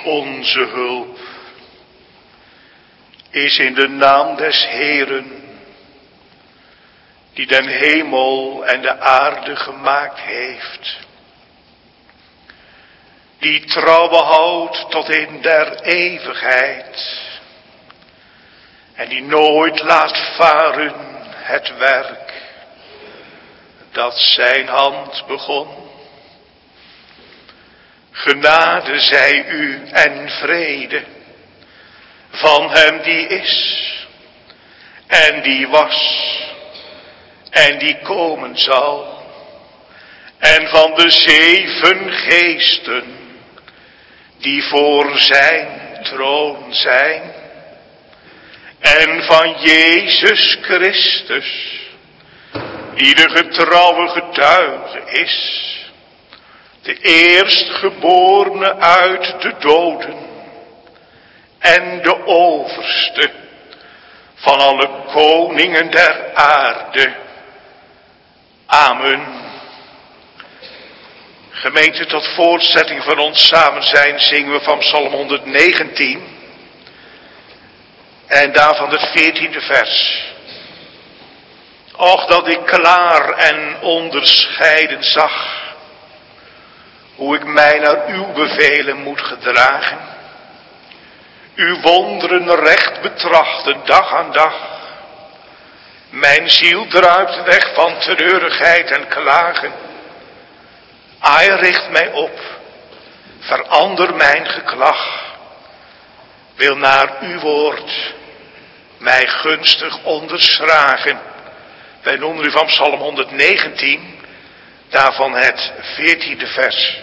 onze hulp is in de naam des Heeren, die den hemel en de aarde gemaakt heeft, die trouw behoudt tot in der eeuwigheid en die nooit laat varen het werk dat zijn hand begon. Genade zij u en vrede van hem die is en die was en die komen zal, en van de 7 geesten die voor zijn troon zijn, en van Jezus Christus die de getrouwe getuige is, de eerstgeborene uit de doden en de overste van alle koningen der aarde. Amen. Gemeente, tot voortzetting van ons samen zijn zingen we van Psalm 119 en daarvan het 14e vers. Och, dat ik klaar en onderscheiden zag hoe ik mij naar uw bevelen moet gedragen, uw wonderen recht betrachten dag aan dag. Mijn ziel druipt weg van treurigheid en klagen. Ai, richt mij op, verander mijn geklag, wil naar uw woord mij gunstig onderschragen. Wij noemen u van Psalm 119, daarvan het 14e vers.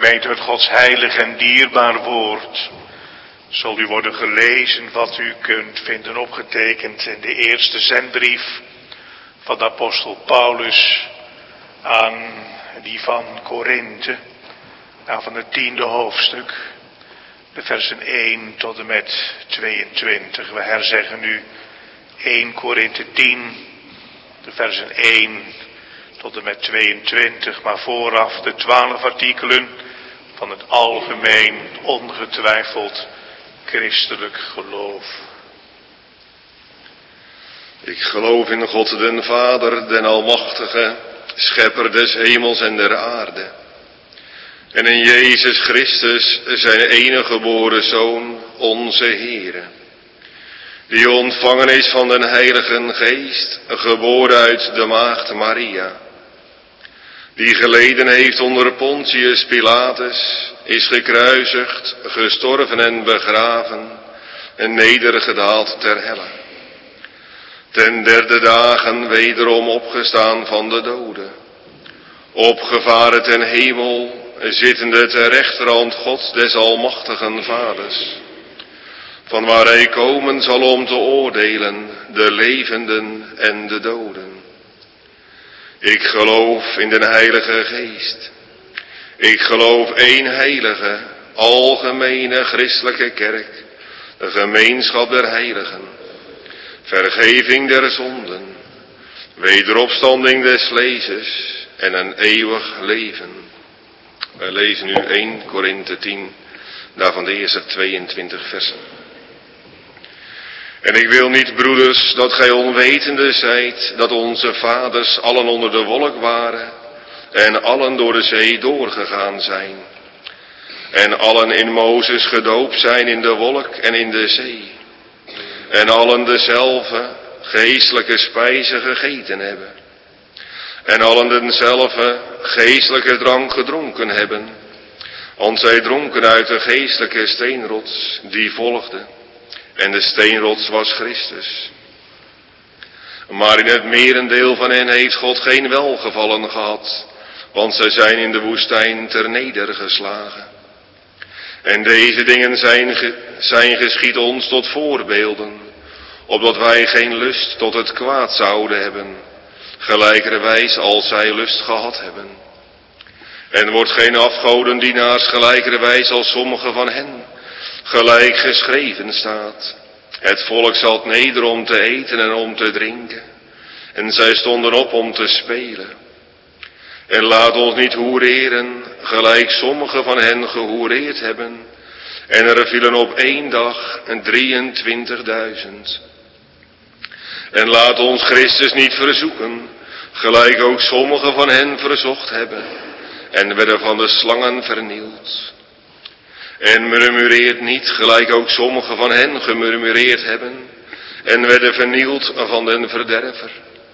Gemeente, het Gods heilig en dierbaar woord zal u worden gelezen wat u kunt vinden opgetekend in de eerste zendbrief van de apostel Paulus aan die van Korinthe, van het 10e hoofdstuk, de versen 1 tot en met 22. We herzeggen nu 1 Korinthe 10, de versen 1 tot en met 22, maar vooraf de 12 artikelen van het algemeen, ongetwijfeld christelijk geloof. Ik geloof in God den Vader, den Almachtige, Schepper des hemels en der aarde. En in Jezus Christus, zijn enige geboren Zoon, onze Heere. Die ontvangen is van den Heiligen Geest, geboren uit de maagd Maria. Die geleden heeft onder Pontius Pilatus, is gekruisigd, gestorven en begraven, en nedergedaald ter helle. Ten derde dagen wederom opgestaan van de doden. Opgevaren ten hemel, zittende ter rechterhand Gods des almachtigen Vaders. Van waar hij komen zal om te oordelen, de levenden en de doden. Ik geloof in den Heilige Geest. Ik geloof één heilige, algemene christelijke kerk, de gemeenschap der heiligen, vergeving der zonden, wederopstanding des lezers en een eeuwig leven. Wij lezen nu 1 Korinthe 10, daarvan de eerste 22 versen. En ik wil niet, broeders, dat gij onwetende zijt, dat onze vaders allen onder de wolk waren, en allen door de zee doorgegaan zijn. En allen in Mozes gedoopt zijn in de wolk en in de zee. En allen dezelfde geestelijke spijze gegeten hebben. En allen dezelfde geestelijke drank gedronken hebben. Want zij dronken uit de geestelijke steenrots die volgde. En de steenrots was Christus. Maar in het merendeel van hen heeft God geen welgevallen gehad, want zij zijn in de woestijn ternedergeslagen. En deze dingen zijn geschied ons tot voorbeelden, opdat wij geen lust tot het kwaad zouden hebben, gelijkerwijs als zij lust gehad hebben. En wordt geen afgodendienaars gelijkerwijs als sommige van hen, gelijk geschreven staat. Het volk zat neder om te eten en om te drinken. En zij stonden op om te spelen. En laat ons niet hoereren, gelijk sommigen van hen gehoereerd hebben. En er vielen op één dag 23.000. En laat ons Christus niet verzoeken, gelijk ook sommigen van hen verzocht hebben. En werden van de slangen vernield. En murmureert niet, gelijk ook sommigen van hen gemurmureerd hebben, en werden vernield van den verderver.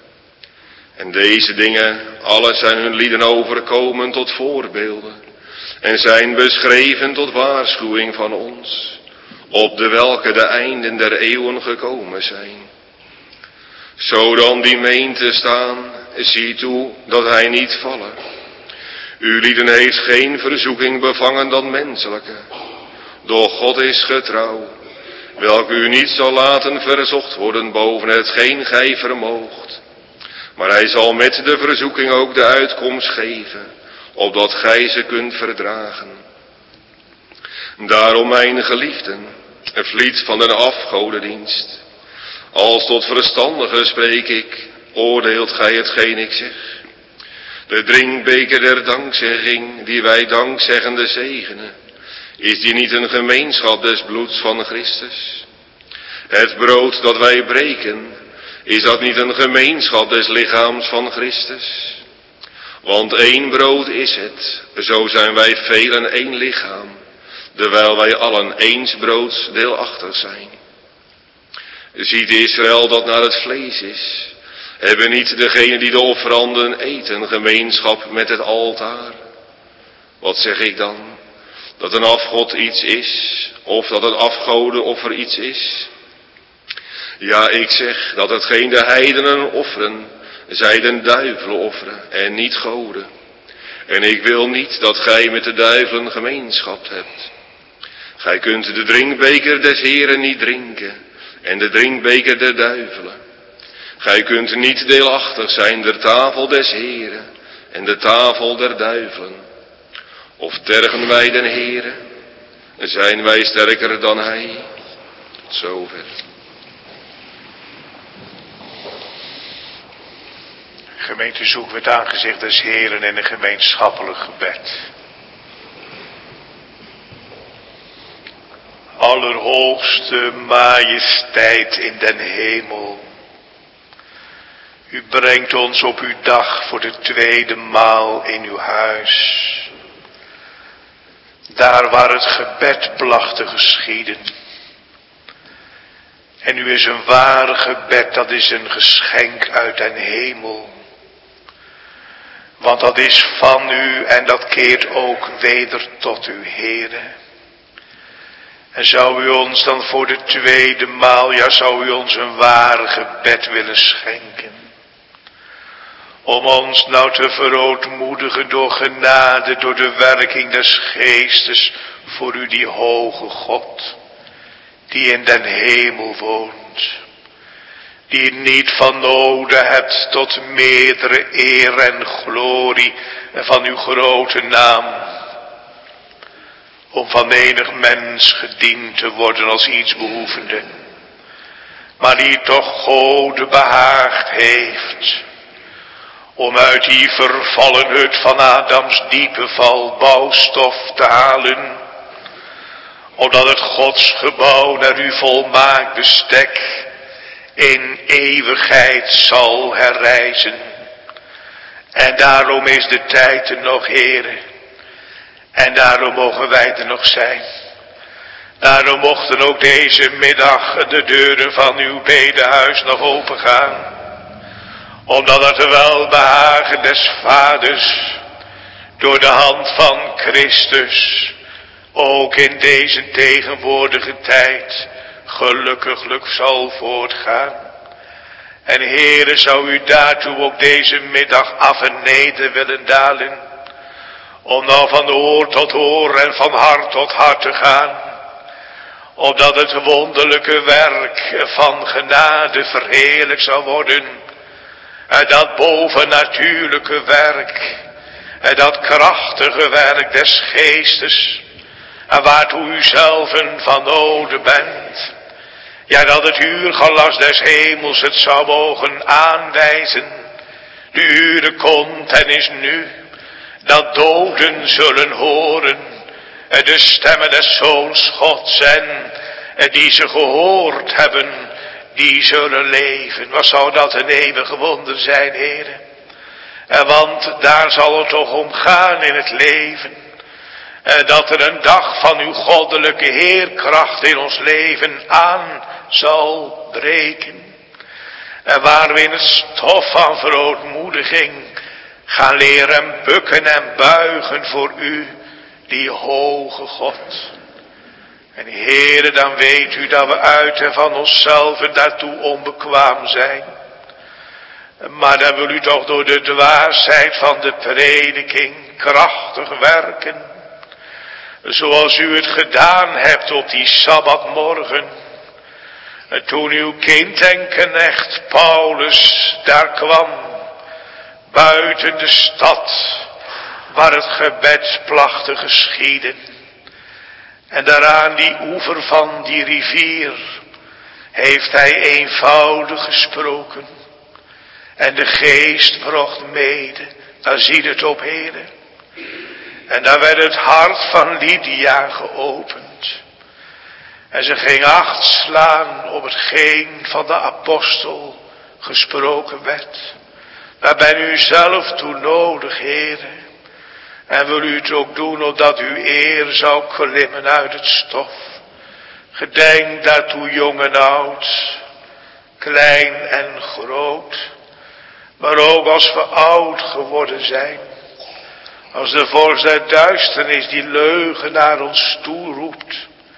En deze dingen, alle zijn hun lieden overkomen tot voorbeelden, en zijn beschreven tot waarschuwing van ons, op de welke de einden der eeuwen gekomen zijn. Zo dan die meent te staan, zie toe dat hij niet vallen. Uw lieden heeft geen verzoeking bevangen dan menselijke. Doch God is getrouw, welke u niet zal laten verzocht worden boven hetgeen gij vermoogt. Maar hij zal met de verzoeking ook de uitkomst geven, opdat gij ze kunt verdragen. Daarom, mijn geliefden, vliet van de afgodendienst. Als tot verstandigen spreek ik, oordeelt gij hetgeen ik zeg. De drinkbeker der dankzegging, die wij dankzeggende zegenen, is die niet een gemeenschap des bloeds van Christus? Het brood dat wij breken, is dat niet een gemeenschap des lichaams van Christus? Want één brood is het, zo zijn wij velen één lichaam, terwijl wij allen eens broods deelachtig zijn. Ziet Israël dat naar het vlees is, hebben niet degenen die de offeranden eten gemeenschap met het altaar? Wat zeg ik dan? Dat een afgod iets is, of dat een afgodenoffer iets is? Ja, ik zeg dat hetgeen de heidenen offeren, zij den duivelen offeren en niet goden. En ik wil niet dat gij met de duivelen gemeenschap hebt. Gij kunt de drinkbeker des Heren niet drinken en de drinkbeker der duivelen. Gij kunt niet deelachtig zijn der tafel des Heren en de tafel der duivelen. Of tergen wij den Heren, zijn wij sterker dan hij? Tot zover. Gemeente, zoeken we het aangezicht des Heren in een gemeenschappelijk gebed. Allerhoogste majesteit in den hemel. U brengt ons op uw dag voor de tweede maal in uw huis. Daar waar het gebed placht te geschieden. En u is een ware gebed, dat is een geschenk uit den hemel. Want dat is van u en dat keert ook weder tot u, Heere. En zou u ons dan voor de tweede maal, ja zou u ons een ware gebed willen schenken. Om ons nou te verootmoedigen door genade, door de werking des geestes, voor u die hoge God, die in den hemel woont. Die niet van noden hebt tot meerdere eer en glorie van uw grote naam. Om van enig mens gediend te worden als iets behoevende. Maar die toch Gode behaagd heeft. Om uit die vervallen hut van Adams diepe val bouwstof te halen. Opdat het Godsgebouw naar uw volmaakt bestek in eeuwigheid zal herrijzen. En daarom is de tijd er nog, Heere. En daarom mogen wij er nog zijn. Daarom mochten ook deze middag de deuren van uw bedehuis nog open gaan. Omdat het welbehagen des Vaders door de hand van Christus ook in deze tegenwoordige tijd gelukkiglijk zal voortgaan. En Heere, zou u daartoe ook deze middag af en neder willen dalen, om nou van oor tot oor en van hart tot hart te gaan, opdat het wonderlijke werk van genade verheerlijk zal worden, en dat bovennatuurlijke werk, en dat krachtige werk des geestes, en waartoe u zelven van noden bent. Ja, dat het uurgelas des hemels het zou mogen aanwijzen. De uren komt en is nu, dat doden zullen horen de stemmen des Zoons Gods, en die ze gehoord hebben, die zullen leven. Wat zou dat een eeuwige wonder zijn, Heere. Want daar zal het toch om gaan in het leven. Dat er een dag van uw goddelijke heerkracht in ons leven aan zal breken. En waar we in het stof van verootmoediging gaan leren bukken en buigen voor u, die hoge God. En Heere, dan weet u dat we uit en van onszelf daartoe onbekwaam zijn. Maar dan wil u toch door de dwaasheid van de prediking krachtig werken. Zoals u het gedaan hebt op die Sabbatmorgen. Toen uw kind en knecht Paulus daar kwam. Buiten de stad waar het gebed placht te geschieden. En daaraan die oever van die rivier heeft hij eenvoudig gesproken. En de geest bracht mede. Daar ziet het op, Heere. En daar werd het hart van Lydia geopend. En ze ging acht slaan op hetgeen van de apostel gesproken werd. Daar ben u zelf toe nodig, Heere. En wil u het ook doen, opdat uw eer zou klimmen uit het stof. Gedenk daartoe jong en oud, klein en groot. Maar ook als we oud geworden zijn. Als de vorst der duisternis die leugen naar ons toe roept.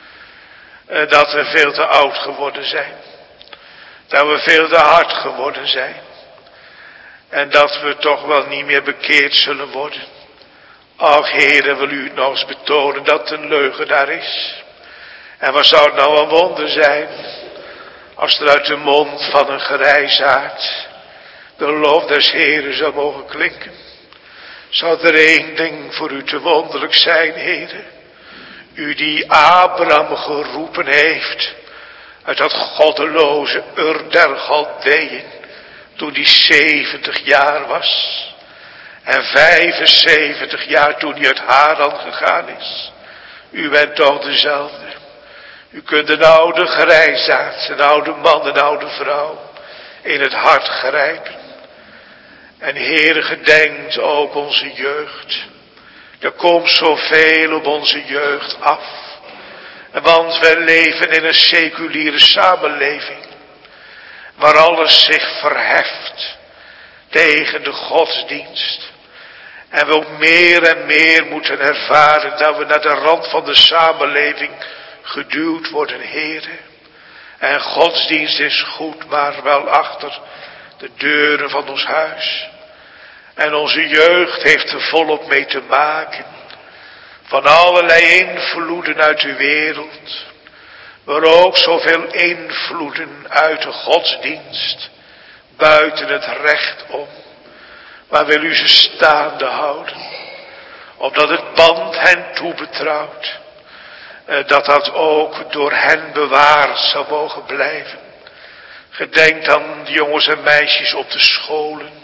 Dat we veel te oud geworden zijn. Dat we veel te hard geworden zijn. En dat we toch wel niet meer bekeerd zullen worden. Ach, Heere, wil u nog eens betonen dat het een leugenaar is? En wat zou het nou een wonder zijn, als er uit de mond van een grijsaard de lof des Heeren zou mogen klinken? Zou er één ding voor u te wonderlijk zijn, Heere? U die Abraham geroepen heeft uit dat goddeloze Ur der Galdeeën, toen die 70 jaar was. En 75 jaar toen hij uit Haran gegaan is. U bent toch dezelfde. U kunt een oude grijsaard, een oude man, een oude vrouw in het hart grijpen. En Heere, gedenkt ook onze jeugd. Er komt zoveel op onze jeugd af. Want we leven in een seculiere samenleving, waar alles zich verheft tegen de godsdienst. En we ook meer en meer moeten ervaren dat we naar de rand van de samenleving geduwd worden, Heere. En godsdienst is goed, maar wel achter de deuren van ons huis. En onze jeugd heeft er volop mee te maken. Van allerlei invloeden uit de wereld. Maar ook zoveel invloeden uit de godsdienst. Buiten het recht om. Maar wil u ze staande houden. Omdat het band hen toebetrouwt. Dat ook door hen bewaard zou mogen blijven. Gedenk aan de jongens en meisjes op de scholen.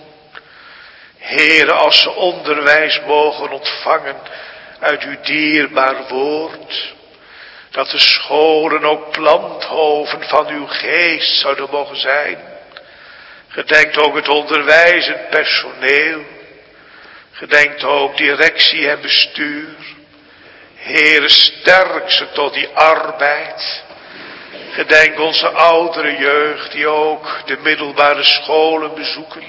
Heere, als ze onderwijs mogen ontvangen uit uw dierbaar woord. Dat de scholen ook planthoven van uw geest zouden mogen zijn. Gedenkt ook het onderwijzend personeel. Gedenkt ook directie en bestuur. Heere, sterk ze tot die arbeid. Gedenk onze oudere jeugd die ook de middelbare scholen bezoeken.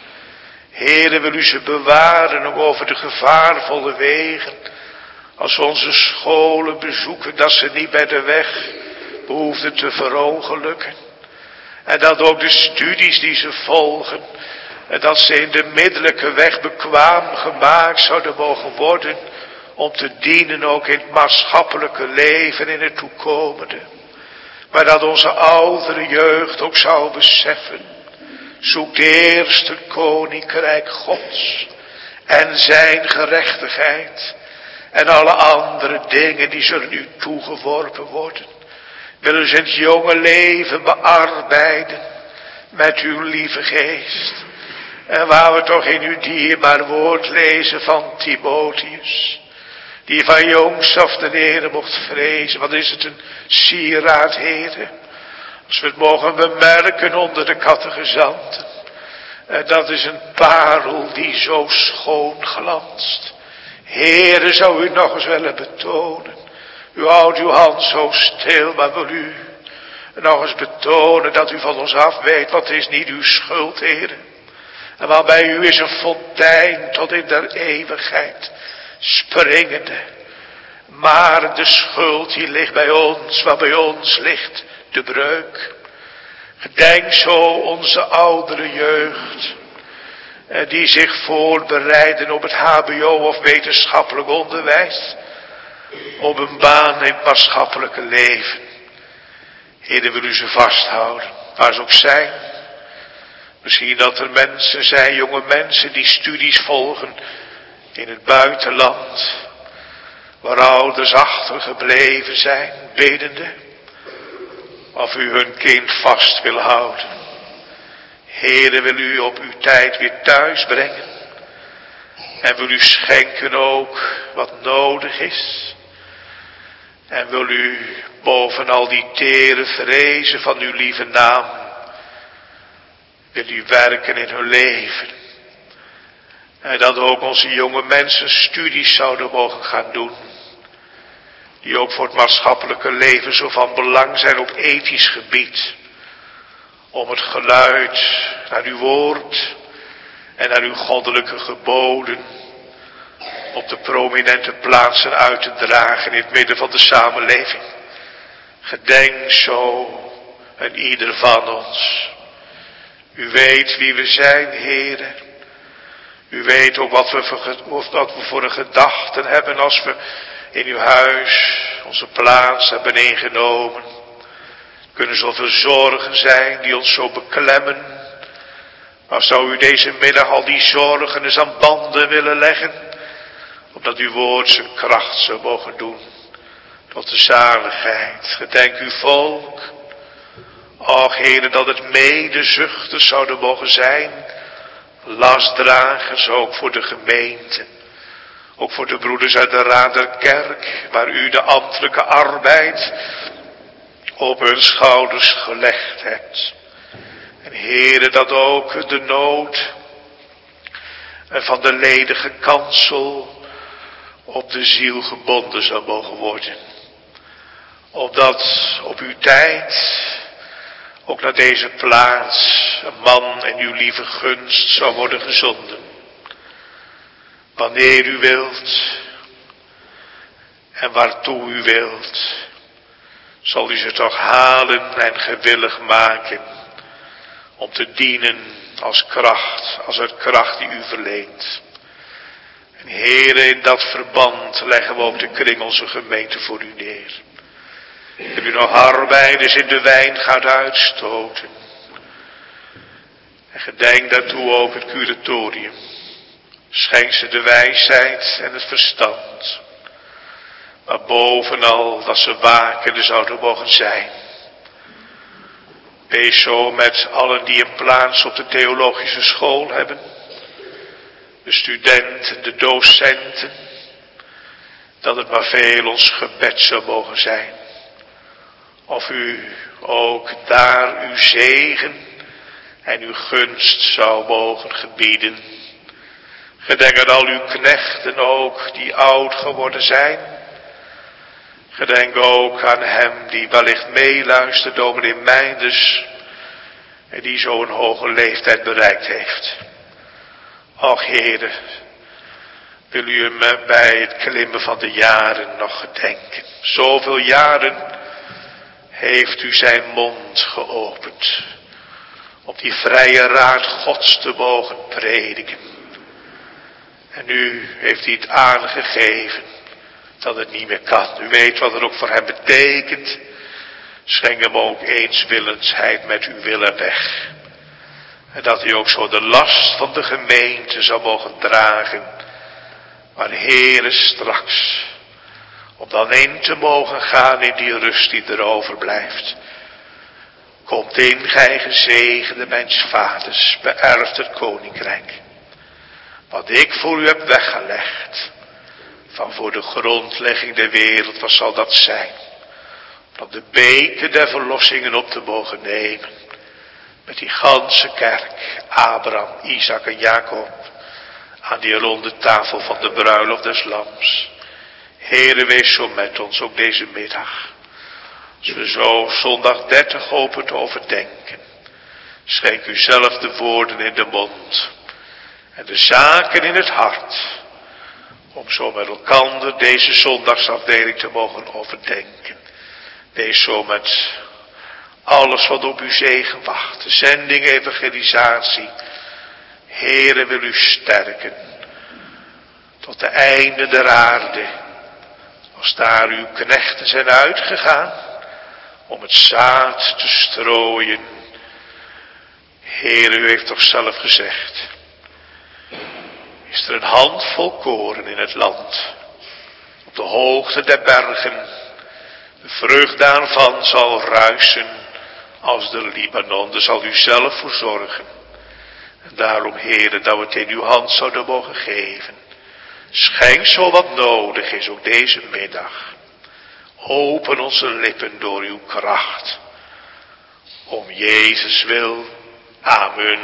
Heere, wil u ze bewaren ook over de gevaarvolle wegen. Als we onze scholen bezoeken, dat ze niet bij de weg behoefden te verongelukken. En dat ook de studies die ze volgen, en dat ze in de middellijke weg bekwaam gemaakt zouden mogen worden, om te dienen ook in het maatschappelijke leven in het toekomende. Maar dat onze oudere jeugd ook zou beseffen, zoek eerst het koninkrijk Gods en zijn gerechtigheid. En alle andere dingen die zullen u toegeworpen worden. Willen ze het jonge leven bearbeiden met uw lieve geest. En waar we toch in uw dierbaar woord lezen van Timotheus. Die van jongs af de Heere mocht vrezen. Wat is het een sieraad, Heere. Als we het mogen bemerken onder de catechizanten. Dat is een parel die zo schoon glanst. Heere, zou u nog eens willen betonen. U houdt uw hand zo stil, maar wil u nog eens betonen dat u van ons af weet, wat is niet uw schuld, Heere. En waar bij u is een fontein tot in der eeuwigheid springende. Maar de schuld die ligt bij ons, waar bij ons ligt de breuk. Gedenk zo onze oudere jeugd, die zich voorbereiden op het hbo of wetenschappelijk onderwijs, op een baan in het maatschappelijke leven. Heer, wil u ze vasthouden, waar ze ook zijn. Misschien dat er mensen zijn, jonge mensen, die studies volgen in het buitenland, waar ouders achtergebleven zijn, bedende, of u hun kind vast wil houden. Heere, wil u op uw tijd weer thuis brengen. En wil u schenken ook wat nodig is. En wil u boven al die tere vrezen van uw lieve naam, wil u werken in hun leven. En dat ook onze jonge mensen studies zouden mogen gaan doen. Die ook voor het maatschappelijke leven zo van belang zijn op ethisch gebied. Om het geluid naar uw woord en naar uw goddelijke geboden op de prominente plaatsen uit te dragen in het midden van de samenleving. Gedenk zo en ieder van ons. U weet wie we zijn, Heere. U weet ook wat we voor een gedachten hebben als we in uw huis onze plaats hebben ingenomen. Er kunnen zoveel zorgen zijn die ons zo beklemmen. Maar zou u deze middag al die zorgen eens aan banden willen leggen, opdat uw woord zijn kracht zou mogen doen tot de zaligheid. Gedenk uw volk. Och, Heere, dat het medezuchters zouden mogen zijn, lastdragers ook voor de gemeente, ook voor de broeders uit de Raad der Kerk, waar u de ambtelijke arbeid op hun schouders gelegd hebt. En Heere, dat ook de nood van de ledige kansel op de ziel gebonden zou mogen worden. Opdat op uw tijd ook naar deze plaats een man in uw lieve gunst zou worden gezonden. Wanneer u wilt en waartoe u wilt, zal u ze toch halen en gewillig maken om te dienen als uit kracht die u verleent. En Heere, in dat verband leggen we ook de kring onze gemeente voor u neer. En u nog arbeiders in de wijn gaat uitstoten. En gedenk daartoe ook het curatorium. Schenk ze de wijsheid en het verstand. Maar bovenal dat ze wakende zouden mogen zijn. Wees zo met allen die een plaats op de theologische school hebben. De studenten, de docenten. Dat het maar veel ons gebed zou mogen zijn. Of u ook daar uw zegen en uw gunst zou mogen gebieden. Gedenk aan al uw knechten ook die oud geworden zijn. Gedenk ook aan hem die wellicht meeluistert, dominee Meinders, en die zo'n hoge leeftijd bereikt heeft. Och Heere, wil u hem bij het klimmen van de jaren nog gedenken. Zoveel jaren heeft u zijn mond geopend, om die vrije raad Gods te mogen prediken. En nu heeft hij het aangegeven dat het niet meer kan. U weet wat het ook voor hem betekent. Schenk hem ook eenswillensheid met uw willen weg. En dat hij ook zo de last van de gemeente zou mogen dragen. Maar Heere, straks, om dan in te mogen gaan in die rust die er overblijft. Komt in, gij gezegende mijns vaders, beërft het koninkrijk. Wat ik voor u heb weggelegd, van voor de grondlegging der wereld, wat zal dat zijn? Om de beker der verlossingen op te mogen nemen. Met die ganse kerk, Abraham, Isaac en Jacob, aan die ronde tafel van de bruiloft des lams. Heere, wees zo met ons ook deze middag. Als we zo zondag 30 hopen te overdenken. Schenk u zelf de woorden in de mond. En de zaken in het hart. Om zo met elkaar deze zondagsafdeling te mogen overdenken. Wees zo met alles wat op uw zegen wacht. De zending, evangelisatie. Heere, wil u sterken. Tot de einde der aarde. Als daar uw knechten zijn uitgegaan. Om het zaad te strooien. Heere, u heeft toch zelf gezegd. Is er een handvol koren in het land. Op de hoogte der bergen. De vrucht daarvan zal ruisen als de Libanon. Daar zal u zelf voor zorgen. En daarom, Heere, dat we het in uw hand zouden mogen geven. Schenk zo wat nodig is ook deze middag. Open onze lippen door uw kracht. Om Jezus wil. Amen.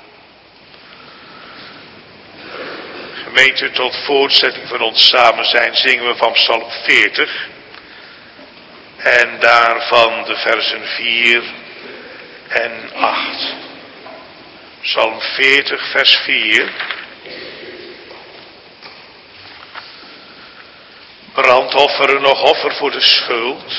Gemeente, tot voortzetting van ons samen zijn zingen we van Psalm 40. En daarvan de versen 4 en 8. Psalm 40 vers 4. Brandofferen nog offer voor de schuld.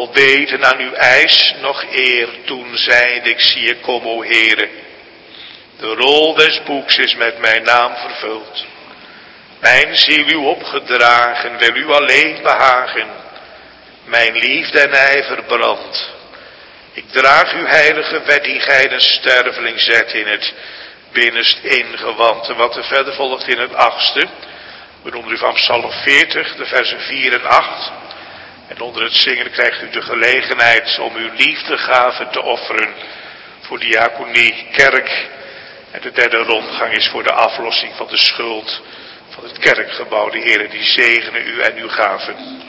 Voldeden aan uw eis nog eer. Toen zeide ik, zie ik kom, o Heere. De rol des boeks is met mijn naam vervuld. Mijn ziel u opgedragen, wil u alleen behagen. Mijn liefde en ijver brandt. Ik draag uw heilige wet die gij een sterveling zet in het binnenst ingewand. En wat er verder volgt in het 8e. We noemen u van Psalm 40, de versen 4 en 8. En onder het zingen krijgt u de gelegenheid om uw liefdegave te offeren voor diaconie, kerk. En de derde rondgang is voor de aflossing van de schuld van het kerkgebouw. De Heere die zegene u en uw gaven.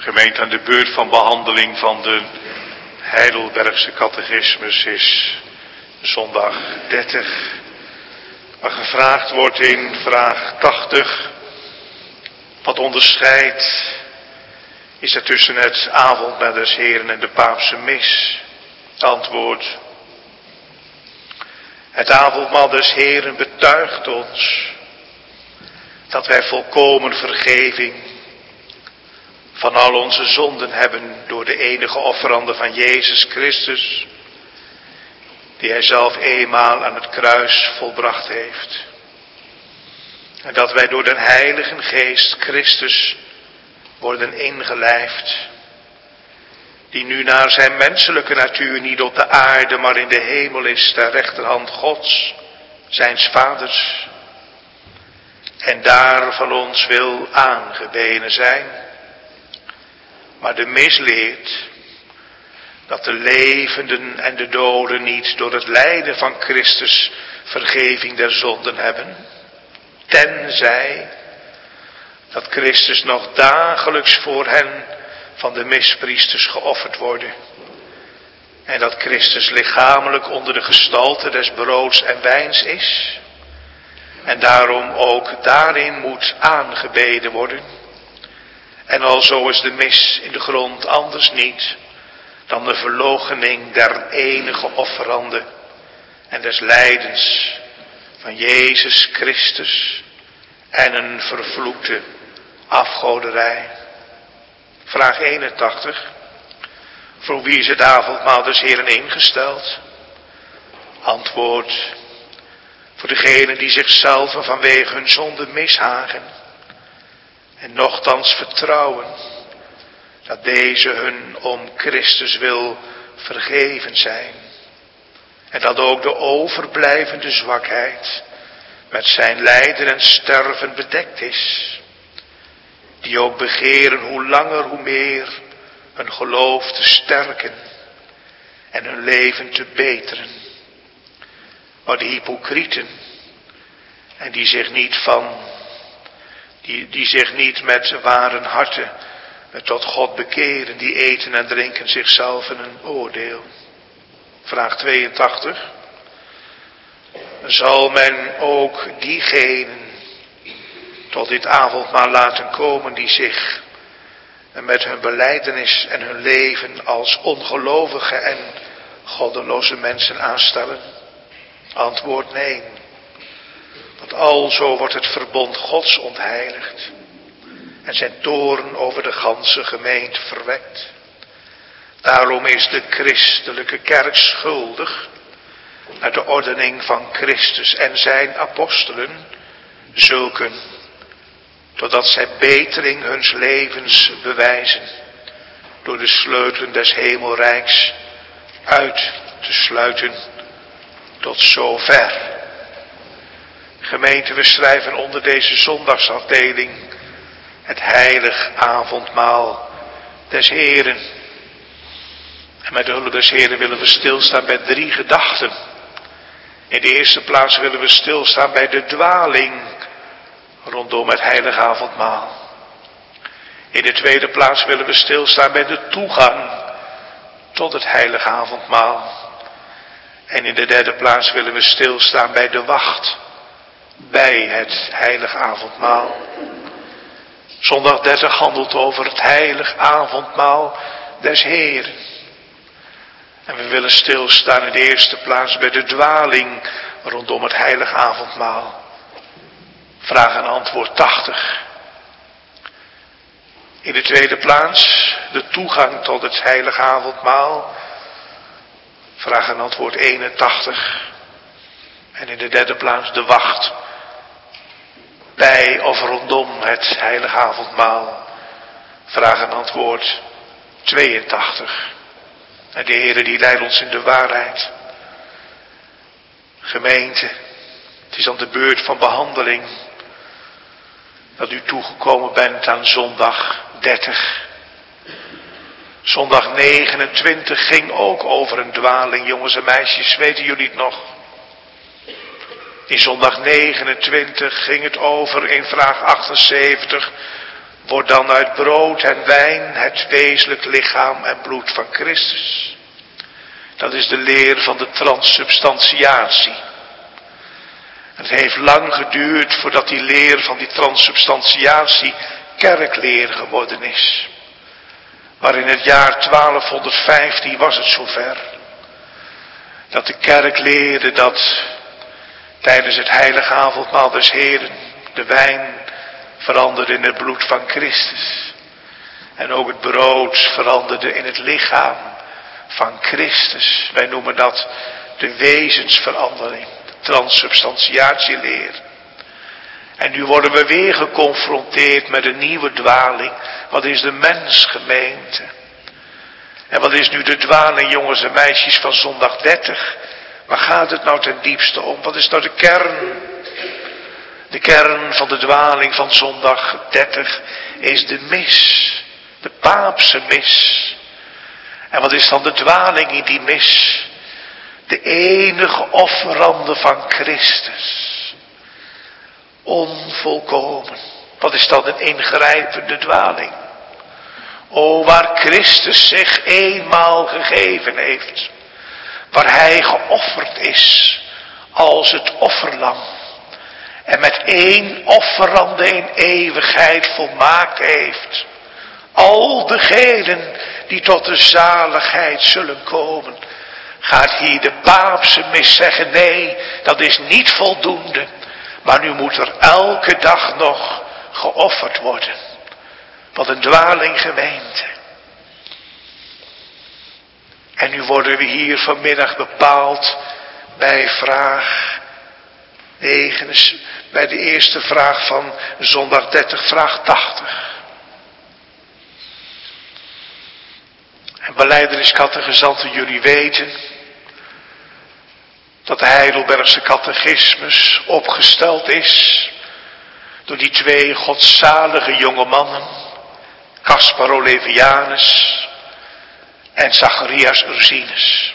Gemeente, aan de beurt van behandeling van de Heidelbergse catechismus is zondag 30. Waar gevraagd wordt in vraag 80. Wat onderscheidt is er tussen het avondmaal des Heren en de paapse mis? Antwoord. Het avondmaal des Heren betuigt ons dat wij volkomen vergeving van al onze zonden hebben door de enige offerande van Jezus Christus, die hij zelf eenmaal aan het kruis volbracht heeft. En dat wij door de Heilige Geest Christus worden ingelijfd, die nu naar zijn menselijke natuur niet op de aarde, maar in de hemel is, ter rechterhand Gods, zijns Vaders, en daar van ons wil aangebeden zijn. Maar de mis leert dat de levenden en de doden niet door het lijden van Christus vergeving der zonden hebben, tenzij dat Christus nog dagelijks voor hen van de mispriesters geofferd worden. En dat Christus lichamelijk onder de gestalte des broods en wijns is. En daarom ook daarin moet aangebeden worden. En alzo is de mis in de grond anders niet dan de verloochening der enige offerande en des lijdens van Jezus Christus en een vervloekte afgoderij. Vraag 81. Voor wie is het avondmaal des Heren ingesteld? Antwoord. Voor degenen die zichzelf vanwege hun zonde mishagen en nochtans vertrouwen dat deze hun om Christus wil vergeven zijn. En dat ook de overblijvende zwakheid met zijn lijden en sterven bedekt is. Die ook begeren hoe langer hoe meer hun geloof te sterken en hun leven te beteren. Maar de hypocrieten, en die zich niet met ware harten tot God bekeren, die eten en drinken zichzelf in een oordeel. Vraag 82. Zal men ook diegenen tot dit avondmaal laten komen die zich met hun belijdenis en hun leven als ongelovige en goddeloze mensen aanstellen? Antwoord nee. Want alzo wordt het verbond Gods ontheiligd en zijn toorn over de ganse gemeente verwekt. Daarom is de christelijke kerk schuldig naar de ordening van Christus en zijn apostelen zulken, totdat zij betering huns levens bewijzen door de sleutelen des hemelrijks uit te sluiten tot zover. Gemeente, we schrijven onder deze zondagsafdeling het heilig avondmaal des Heren. En met de hulp des Heren willen we stilstaan bij 3 gedachten. In de eerste plaats willen we stilstaan bij de dwaling rondom het heilig avondmaal. In de tweede plaats willen we stilstaan bij de toegang tot het heilig avondmaal. En in de derde plaats willen we stilstaan bij de wacht bij het heilig avondmaal. Zondag 30 handelt over het heilig avondmaal des Heren. En we willen stilstaan in de eerste plaats bij de dwaling rondom het heilig avondmaal. Vraag en antwoord 80. In de tweede plaats de toegang tot het heilig avondmaal. Vraag en antwoord 81. En in de derde plaats de wacht bij of rondom het heilig avondmaal. Vraag en antwoord 82. En de Heere die leidt ons in de waarheid. Gemeente, het is aan de beurt van behandeling dat u toegekomen bent aan zondag 30. Zondag 29 ging ook over een dwaling, jongens en meisjes, weten jullie het nog? In zondag 29 ging het over in vraag 78 wordt dan uit brood en wijn het wezenlijk lichaam en bloed van Christus. Dat is de leer van de transsubstantiatie. Het heeft lang geduurd voordat die leer van die transsubstantiatie kerkleer geworden is. Maar in het jaar 1215 was het zover. Dat de kerk leerde dat tijdens het heilige avondmaal des Heren de wijn veranderde in het bloed van Christus. En ook het brood veranderde in het lichaam van Christus. Wij noemen dat de wezensverandering, de transsubstantiatieleer. En nu worden we weer geconfronteerd met een nieuwe dwaling. Wat is de mensgemeente? En wat is nu de dwaling, jongens en meisjes, van zondag 30? Waar gaat het nou ten diepste om? Wat is nou de kern? De kern van de dwaling van zondag 30 is de mis. De paapse mis. En wat is dan de dwaling in die mis? De enige offerande van Christus. Onvolkomen. Wat is dan een ingrijpende dwaling? O, waar Christus zich eenmaal gegeven heeft. Waar hij geofferd is als het offerlam. En met één offerande in eeuwigheid volmaakt heeft. Al degenen die tot de zaligheid zullen komen. Gaat hier de paapse mis zeggen, nee, dat is niet voldoende. Maar nu moet er elke dag nog geofferd worden. Wat een dwaling, gemeente. En nu worden we hier vanmiddag bepaald bij vraag 9, bij de eerste vraag van zondag 30, vraag 80. En belijdenis-catechizanten, jullie weten dat de Heidelbergse catechismus opgesteld is door die twee godzalige jonge mannen, Caspar Olevianus en Zacharias Ursinus,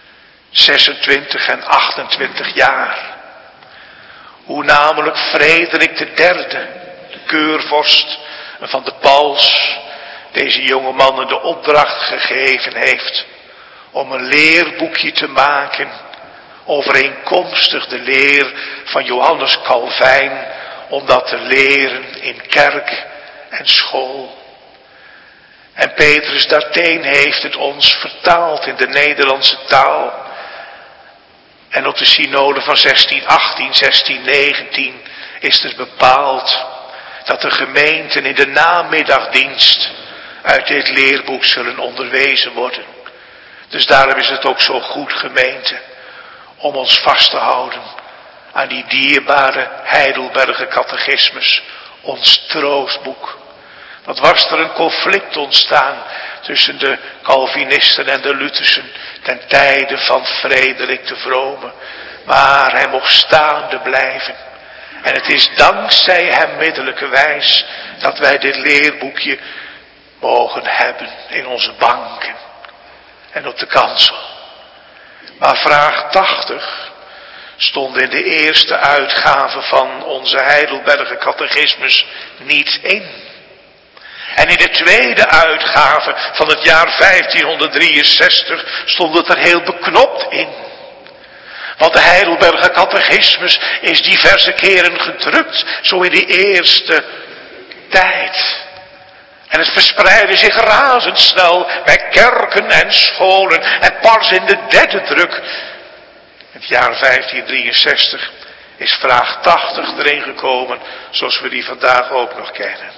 26 en 28 jaar. Hoe namelijk Frederik III, de keurvorst van de paus, deze jonge mannen de opdracht gegeven heeft om een leerboekje te maken overeenkomstig de leer van Johannes Calvijn, om dat te leren in kerk en school. En Petrus Darteen heeft het ons vertaald in de Nederlandse taal. En op de synode van 1618, 1619 is er bepaald dat de gemeenten in de namiddagdienst uit dit leerboek zullen onderwezen worden. Dus daarom is het ook zo goed, gemeente, om ons vast te houden aan die dierbare Heidelberger catechismus, ons troostboek. Wat was er een conflict ontstaan tussen de Calvinisten en de Luthersen ten tijde van Frederik de Vrome. Maar hij mocht staande blijven. En het is dankzij hem middelijkerwijs dat wij dit leerboekje mogen hebben in onze banken en op de kansel. Maar vraag 80 stond in de eerste uitgave van onze Heidelberger catechismus niet in. En in de tweede uitgave van het jaar 1563 stond het er heel beknopt in. Want de Heidelberger catechismus is diverse keren gedrukt, zo in de eerste tijd. En het verspreidde zich razendsnel bij kerken en scholen. En pas in de derde druk, in het jaar 1563, is vraag 80 erin gekomen, zoals we die vandaag ook nog kennen.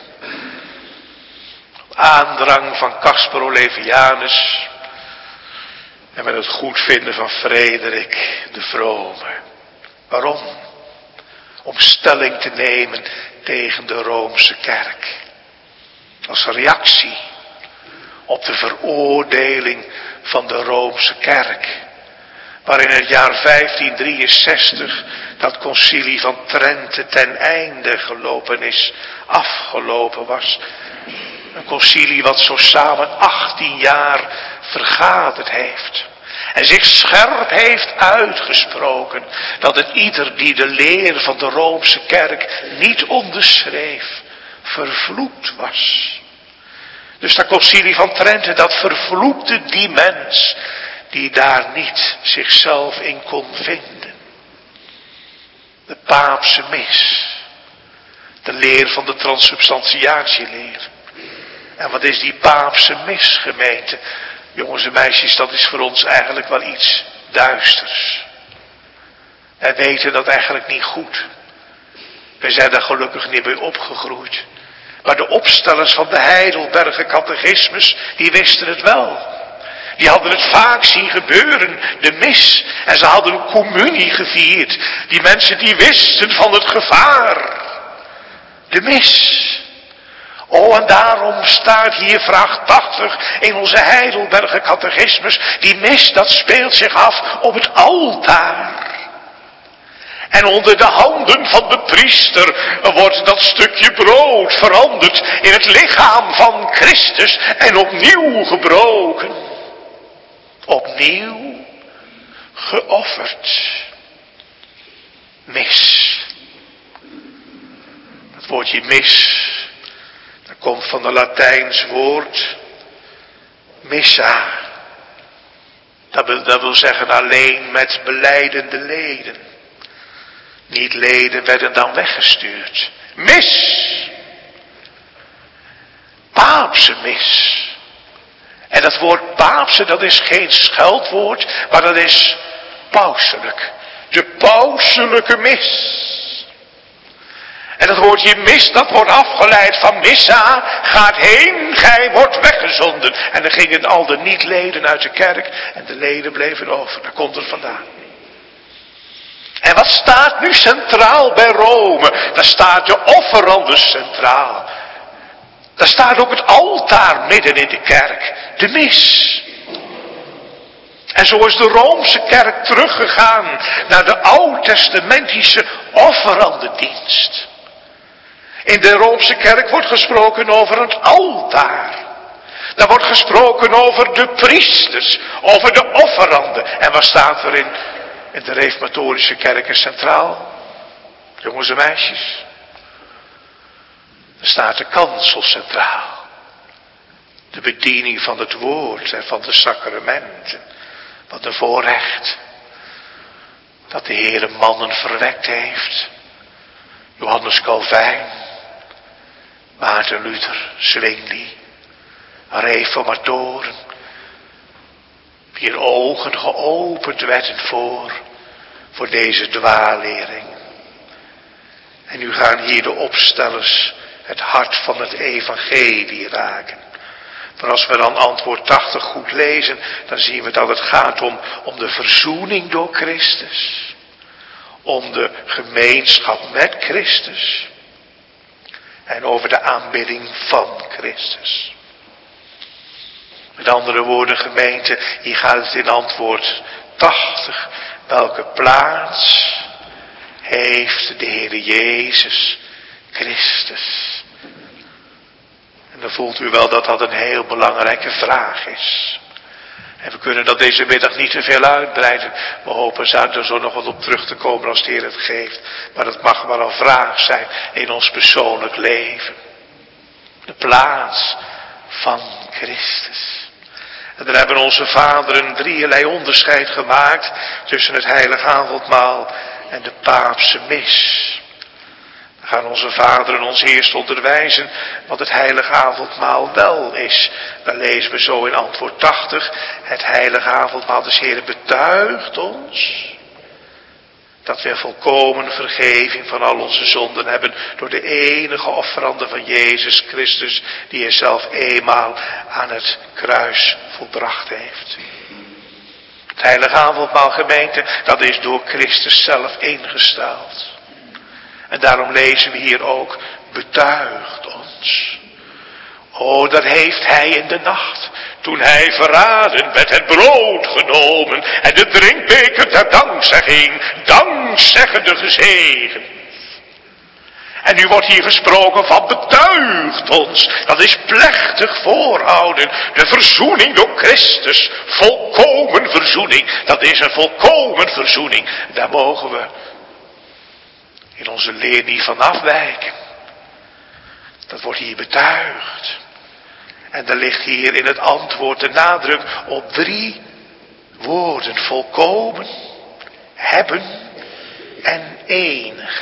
Aandrang van Caspar Olevianus en met het goedvinden van Frederik de Vrome. Waarom? Om stelling te nemen tegen de Roomse kerk. Als reactie op de veroordeling van de Roomse kerk. Waar in het jaar 1563 dat concilie van Trente ten einde gelopen is, afgelopen was. Een concilie wat zo samen 18 jaar vergaderd heeft. En zich scherp heeft uitgesproken dat het ieder die de leer van de Roomse kerk niet onderschreef, vervloekt was. Dus dat concilie van Trente, dat vervloekte die mens die daar niet zichzelf in kon vinden. De paapse mis. De leer van de transsubstantiatieleer. En wat is die paapse mis, gemeente? Jongens en meisjes, dat is voor ons eigenlijk wel iets duisters. Wij weten dat eigenlijk niet goed. Wij zijn daar gelukkig niet bij opgegroeid. Maar de opstellers van de Heidelberger catechismus, die wisten het wel. Die hadden het vaak zien gebeuren, de mis. En ze hadden een communie gevierd. Die mensen die wisten van het gevaar. De mis. Oh, en daarom staat hier vraag 80 in onze Heidelberger catechismus. Die mis, dat speelt zich af op het altaar. En onder de handen van de priester wordt dat stukje brood veranderd in het lichaam van Christus en opnieuw gebroken. Opnieuw geofferd. Mis. Het woordje mis, dat komt van het Latijns woord missa. Dat wil zeggen alleen met belijdende leden. Niet leden werden dan weggestuurd. Mis. Paapse mis. En dat woord paapse, dat is geen scheldwoord, maar dat is pauselijk. De pauselijke mis. En dat woordje mis, dat wordt afgeleid van missa, gaat heen, gij wordt weggezonden. En dan gingen al de niet-leden uit de kerk en de leden bleven over. Daar komt het vandaan. En wat staat nu centraal bij Rome? Daar staat de offerandes centraal. Daar staat ook het altaar midden in de kerk. De mis. En zo is de Roomse kerk teruggegaan naar de oud-testamentische offerandedienst. In de Roomse kerk wordt gesproken over het altaar. Daar wordt gesproken over de priesters, over de offeranden. En wat staat er in de reformatorische kerken centraal? Jongens en meisjes. Er staat de kansel centraal. De bediening van het woord en van de sacramenten. Wat een voorrecht. Dat de Heere mannen verwekt heeft. Johannes Calvijn. Maarten Luther. Zwingli. Reformatoren. Wier ogen geopend werden voor deze dwaallering. En nu gaan hier de opstellers het hart van het evangelie raken. Maar als we dan antwoord 80 goed lezen, dan zien we dat het gaat om de verzoening door Christus. Om de gemeenschap met Christus. En over de aanbidding van Christus. Met andere woorden, gemeente, hier gaat het in antwoord 80. Welke plaats heeft de Heer Jezus Christus? En dan voelt u wel dat dat een heel belangrijke vraag is. En we kunnen dat deze middag niet te veel uitbreiden. We hopen er zo nog wat op terug te komen als de Heer het geeft. Maar dat mag maar een vraag zijn in ons persoonlijk leven. De plaats van Christus. En dan hebben onze vaderen drieërlei onderscheid gemaakt tussen het heilige avondmaal en de paapse mis. Dan gaan onze vaderen ons eerst onderwijzen wat het heilige avondmaal wel is. Dan lezen we zo in antwoord 80. Het heilige avondmaal des Heeren betuigt ons dat we volkomen vergeving van al onze zonden hebben door de enige offerande van Jezus Christus die hij zelf eenmaal aan het kruis volbracht heeft. Het heilige avondmaal, gemeente, dat is door Christus zelf ingesteld. En daarom lezen we hier ook, betuigt ons. Oh, dat heeft hij in de nacht, toen hij verraden werd, het brood genomen en de drinkbeker ter dankzegging, dankzeggende gezegend. En nu wordt hier gesproken van betuigt ons. Dat is plechtig voorhouden. De verzoening door Christus. Volkomen verzoening. Dat is een volkomen verzoening. Daar mogen we in onze leer niet van afwijken. Dat wordt hier betuigd. En er ligt hier in het antwoord de nadruk op 3 woorden. Volkomen, hebben en enige.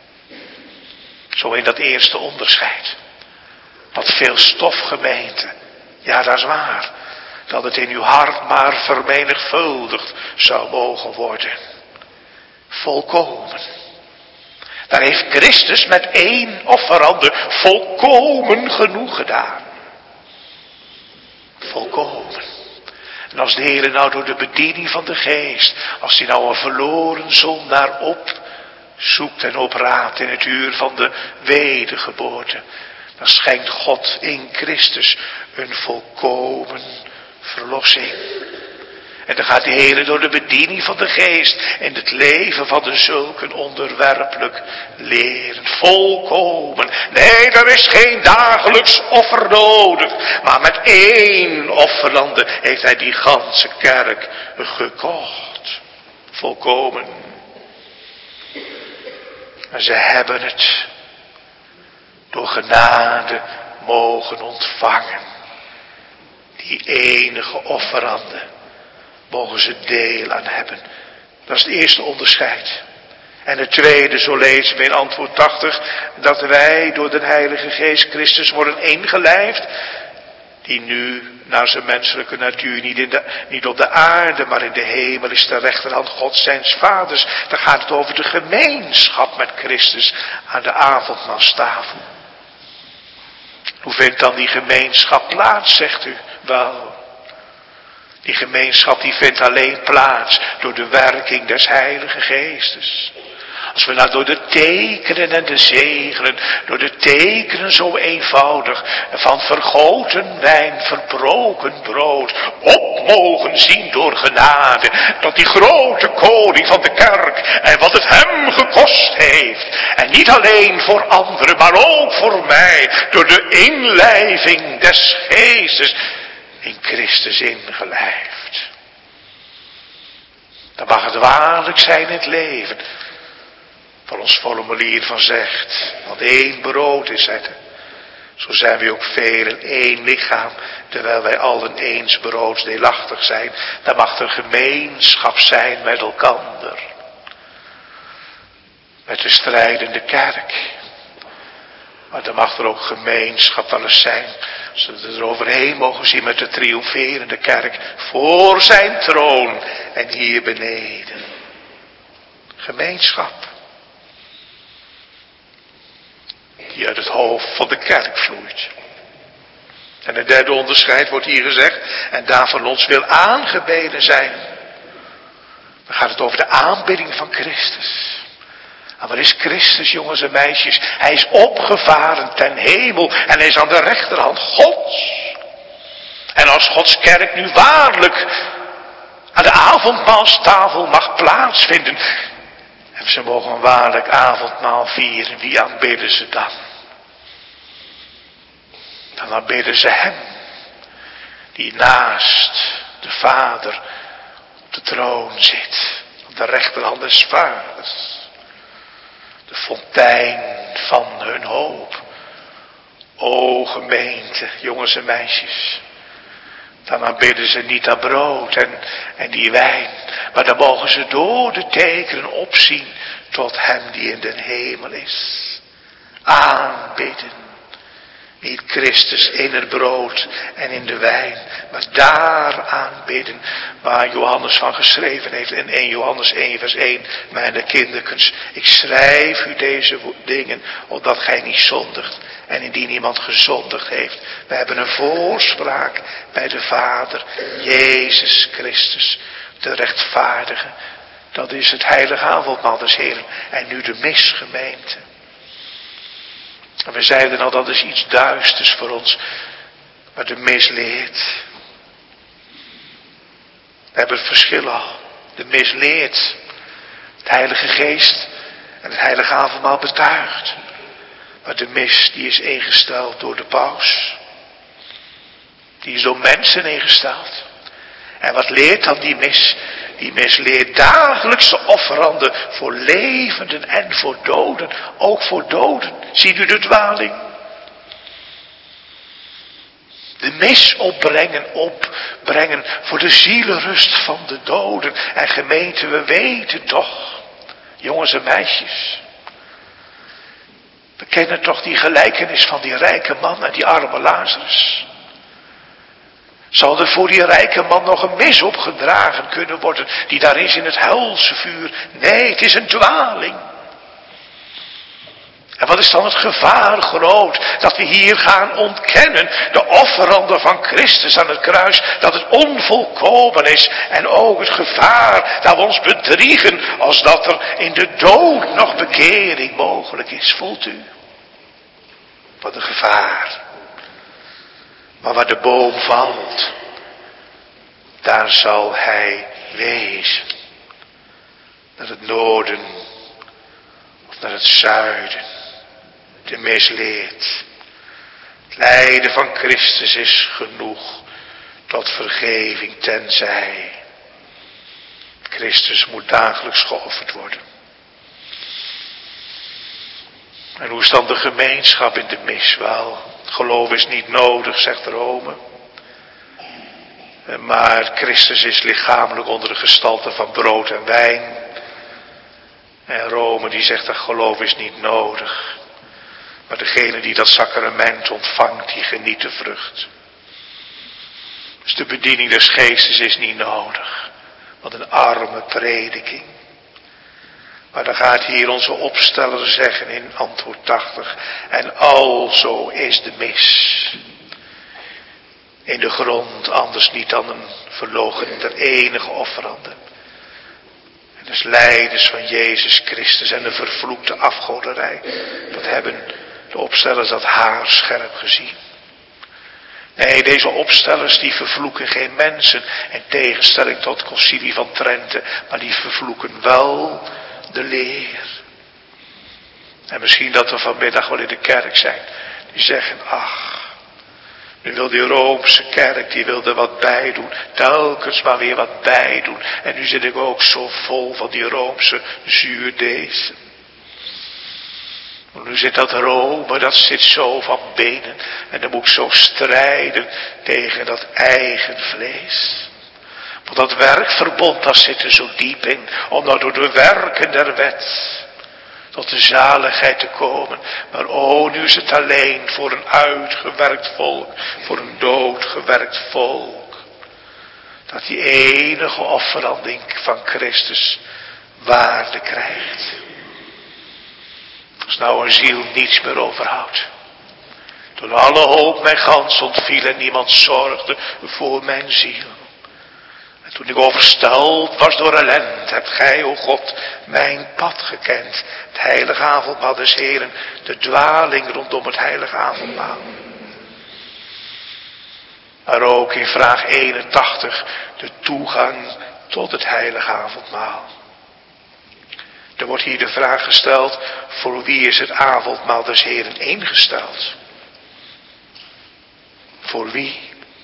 Zo in dat eerste onderscheid. Wat veel stof, gemeente. Ja, dat is waar. Dat het in uw hart maar vermenigvuldigd zou mogen worden. Volkomen. Daar heeft Christus met 1 offerande volkomen genoeg gedaan. Volkomen. En als de Heer nou door de bediening van de Geest, als hij nou een verloren zondaar opzoekt en opraadt in het uur van de wedergeboorte, dan schenkt God in Christus een volkomen verlossing. En dan gaat de Heer door de bediening van de Geest in het leven van de zulken onderwerpelijk leren. Volkomen. Nee, er is geen dagelijks offer nodig. Maar met 1 offerande heeft hij die ganse kerk gekocht. Volkomen. En ze hebben het door genade mogen ontvangen. Die enige offerande. Mogen ze deel aan hebben. Dat is het eerste onderscheid. En het tweede, zo lezen we in antwoord 80, dat wij door de Heilige Geest Christus worden ingelijfd, die nu naar zijn menselijke natuur niet op de aarde, maar in de hemel is de rechterhand Gods zijns vaders. Dan gaat het over de gemeenschap met Christus aan de avondmaalstafel. Hoe vindt dan die gemeenschap plaats, zegt u? Wel, die gemeenschap die vindt alleen plaats door de werking des Heilige Geestes. Als we nou door de tekenen en de zegelen, door de tekenen zo eenvoudig van vergoten wijn, verbroken brood, op mogen zien door genade, dat die grote koning van de kerk en wat het hem gekost heeft, en niet alleen voor anderen, maar ook voor mij, door de inlijving des Geestes, in Christus ingelijfd. Dan mag het waarlijk zijn in het leven. Waar ons formulier van zegt. Want 1 brood is het. Zo zijn we ook velen 1 lichaam. Terwijl wij allen eens broodsdeelachtig zijn. Dan mag er gemeenschap zijn met elkander. Met de strijdende kerk. Maar dan mag er ook gemeenschap wel eens zijn. Zodat we er overheen mogen zien met de triomferende kerk. Voor zijn troon en hier beneden. Gemeenschap. Die uit het hoofd van de kerk vloeit. En het derde onderscheid wordt hier gezegd. En daarvan ons wil aangebeden zijn. Dan gaat het over de aanbidding van Christus. En wat is Christus, jongens en meisjes? Hij is opgevaren ten hemel en hij is aan de rechterhand Gods. En als Gods kerk nu waarlijk aan de avondmaalstafel mag plaatsvinden, en ze mogen een waarlijk avondmaal vieren, wie aanbidden ze dan? Dan aanbidden ze hem, die naast de Vader op de troon zit, op de rechterhand des Vaders. De fontein van hun hoop. O gemeente, jongens en meisjes. Dan aanbidden ze niet dat brood en die wijn. Maar dan mogen ze door de tekenen opzien tot hem die in den hemel is. Aanbidden. Niet Christus in het brood en in de wijn. Maar daar aanbidden waar Johannes van geschreven heeft. In 1 Johannes 1 vers 1. Mijn kinderkens, ik schrijf u deze dingen opdat gij niet zondigt. En indien iemand gezondigd heeft. We hebben een voorspraak bij de Vader. Jezus Christus. De rechtvaardige. Dat is het heilige avondmaal des Heeren. En nu de misgemeente. En we zeiden al, dat is iets duisters voor ons. Maar de mis leert. We hebben het verschil al. De mis leert. Het Heilige Geest en het Heilige Avondmaal betuigt. Maar de mis die is ingesteld door de paus. Die is door mensen ingesteld. En wat leert dan die mis? Die mis leert dagelijkse offeranden voor levenden en voor doden. Ook voor doden. Ziet u de dwaling? De mis opbrengen voor de zielenrust van de doden. En gemeente, we weten toch, jongens en meisjes. We kennen toch die gelijkenis van die rijke man en die arme Lazarus. Zal er voor die rijke man nog een mis opgedragen kunnen worden die daar is in het helse vuur? Nee, het is een dwaling. En wat is dan het gevaar groot dat we hier gaan ontkennen, de offerande van Christus aan het kruis, dat het onvolkomen is. En ook het gevaar dat we ons bedriegen als dat er in de dood nog bekering mogelijk is. Voelt u? Wat een gevaar. Maar waar de boom valt, daar zal hij wezen. Naar het noorden of naar het zuiden. De mis leert. Het lijden van Christus is genoeg tot vergeving, tenzij Christus moet dagelijks geofferd worden. En hoe is dan de gemeenschap in de mis? Wel, geloof is niet nodig, zegt Rome. Maar Christus is lichamelijk onder de gestalte van brood en wijn. En Rome die zegt dat geloof is niet nodig. Maar degene die dat sacrament ontvangt, die geniet de vrucht. Dus de bediening des geestes is niet nodig. Wat een arme prediking. Maar dan gaat hier onze opsteller zeggen in antwoord 80. En alzo is de mis. In de grond anders niet dan een verloochening der enige offerande. En dus lijdens van Jezus Christus en de vervloekte afgoderij. Dat hebben de opstellers dat haarscherp gezien. Nee, deze opstellers die vervloeken geen mensen. In tegenstelling tot het Concilie van Trente. Maar die vervloeken wel de leer. En misschien dat we vanmiddag wel in de kerk zijn. Die zeggen, ach. Nu wil die Roomse kerk, die wil er wat bij doen. Telkens maar weer wat bij doen. En nu zit ik ook zo vol van die Roomse zuurdezen. Nu zit dat Rome, dat zit zo van benen. En dan moet ik zo strijden tegen dat eigen vlees. Want dat werkverbond, dat zit er zo diep in. Om nou door de werken der wet tot de zaligheid te komen. Maar nu is het alleen voor een uitgewerkt volk. Voor een doodgewerkt volk. Dat die enige offeranding van Christus waarde krijgt. Als nou een ziel niets meer overhoudt. Toen alle hoop mij gans ontviel en niemand zorgde voor mijn ziel. En toen ik overstelpt was door ellend, hebt gij, o God, mijn pad gekend. Het heilige avondmaal des Heren, de dwaling rondom het heilige avondmaal. Maar ook in vraag 81, de toegang tot het heilige avondmaal. Er wordt hier de vraag gesteld, voor wie is het avondmaal des Heren ingesteld? Voor wie?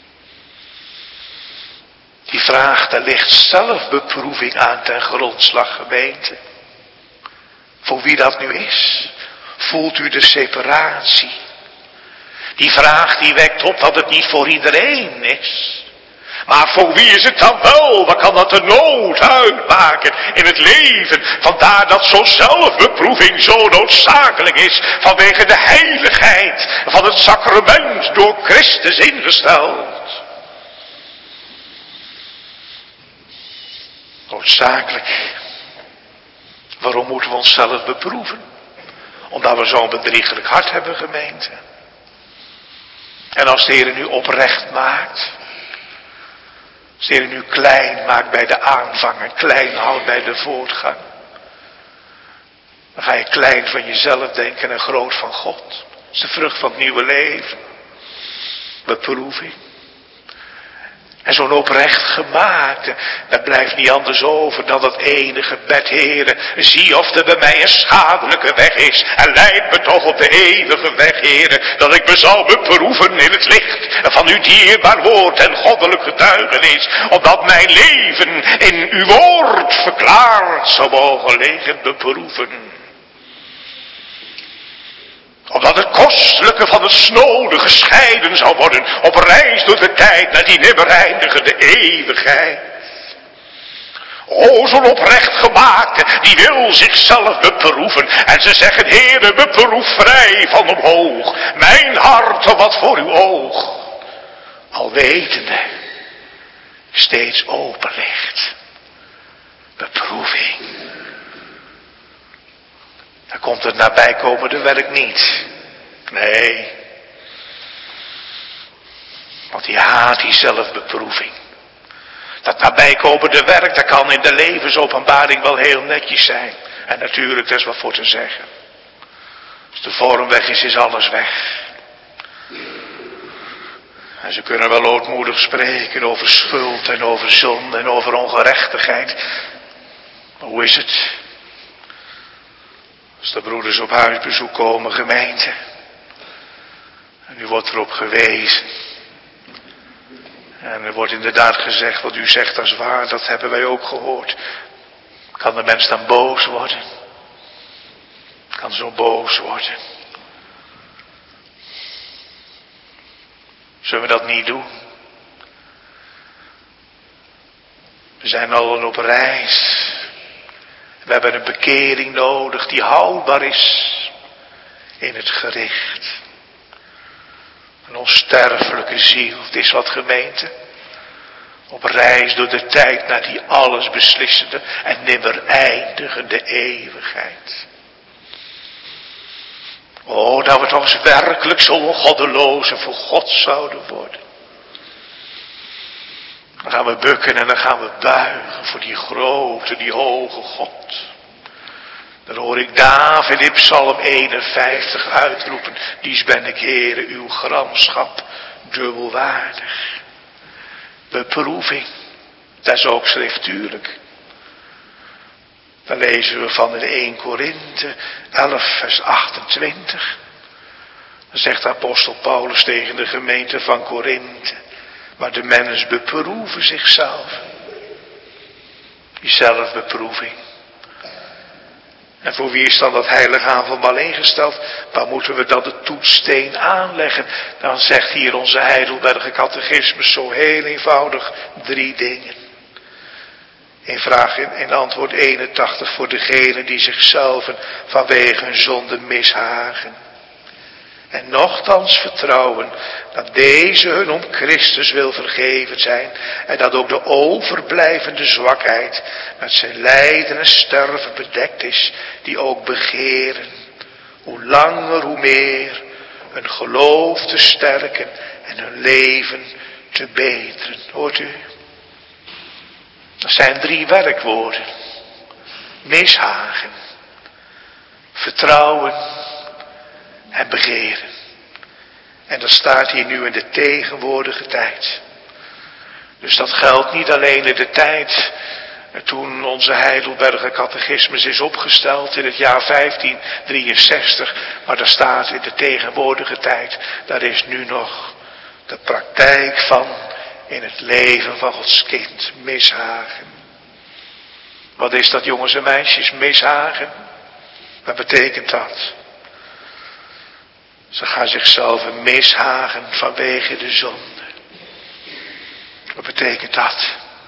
Die vraag, daar ligt zelfbeproeving aan ten grondslag, gemeente. Voor wie dat nu is, voelt u de separatie. Die vraag die wekt op dat het niet voor iedereen is. Maar voor wie is het dan wel? Wat kan dat de nood uitmaken in het leven? Vandaar dat zo'n zelfbeproeving zo noodzakelijk is. Vanwege de heiligheid van het sacrament door Christus ingesteld. Noodzakelijk. Waarom moeten we onszelf beproeven? Omdat we zo'n bedriegelijk hart hebben, gemeente. En als de Heer nu oprecht maakt. Als de Heer nu klein maakt bij de aanvang en klein houdt bij de voortgang. Dan ga je klein van jezelf denken en groot van God. Dat is de vrucht van het nieuwe leven. Beproeving. En zo'n oprecht gemaakte, daar blijft niet anders over dan dat ene gebed, Heere. Zie of er bij mij een schadelijke weg is. En leid me toch op de eeuwige weg, Heere. Dat ik me zal beproeven in het licht van uw dierbaar woord en goddelijk getuigenis. Opdat mijn leven in uw woord verklaard zou mogen liggen beproeven. Omdat het kostelijke van het snode gescheiden zou worden op reis door de tijd naar die nimmer eindigende eeuwigheid. O, zo'n oprecht gemaakte, die wil zichzelf beproeven. En ze zeggen, Heere, beproef vrij van omhoog. Mijn hart, wat voor uw oog. Al wetende, steeds open ligt. Beproeving. Dan komt het nabijkomende werk niet. Nee. Want die haat die zelfbeproeving. Dat nabijkomende werk, dat kan in de levensopenbaring wel heel netjes zijn. En natuurlijk, daar is wat voor te zeggen. Als de vorm weg is alles weg. En ze kunnen wel ootmoedig spreken over schuld en over zonde en over ongerechtigheid. Maar hoe is het? Als de broeders op huisbezoek komen, gemeente. En u wordt erop gewezen. En er wordt inderdaad gezegd, wat u zegt dat is waar, dat hebben wij ook gehoord. Kan de mens dan boos worden? Kan zo boos worden? Zullen we dat niet doen? We zijn allen op reis. We hebben een bekering nodig die houdbaar is in het gericht. Een onsterfelijke ziel, het is wat gemeente. Op reis door de tijd naar die alles beslissende en nimmer eindigende eeuwigheid. Oh, dat we toch eens werkelijk zo goddelozen voor God zouden worden. Dan gaan we bukken en dan gaan we buigen voor die grote, die hoge God. Dan hoor ik David in Psalm 51 uitroepen. Dies ben ik, Heere, uw gramschap dubbelwaardig. Beproeving, dat is ook schriftuurlijk. Dan lezen we van in 1 Korinthe 11 vers 28. Dan zegt de apostel Paulus tegen de gemeente van Korinthe. Maar de mens beproeven zichzelf. Die zelfbeproeving. En voor wie is dan dat heilige avondmaal ingesteld? Waar moeten we dan de toetssteen aanleggen? Dan zegt hier onze Heidelberger catechismus zo heel eenvoudig 3 dingen. In antwoord 81 voor degenen die zichzelf vanwege hun zonde mishagen. En nochtans vertrouwen dat deze hun om Christus wil vergeven zijn. En dat ook de overblijvende zwakheid met zijn lijden en sterven bedekt is. Die ook begeren, hoe langer hoe meer, hun geloof te sterken en hun leven te beteren. Hoort u? Dat zijn 3 werkwoorden. Mishagen, vertrouwen en begeren. En dat staat hier nu in de tegenwoordige tijd. Dus dat geldt niet alleen in de tijd toen onze Heidelberger catechismus is opgesteld in het jaar 1563. Maar dat staat in de tegenwoordige tijd. Daar is nu nog de praktijk van in het leven van Gods kind. Mishagen. Wat is dat, jongens en meisjes? Mishagen. Wat betekent dat? Ze gaan zichzelf mishagen vanwege de zonde. Wat betekent dat?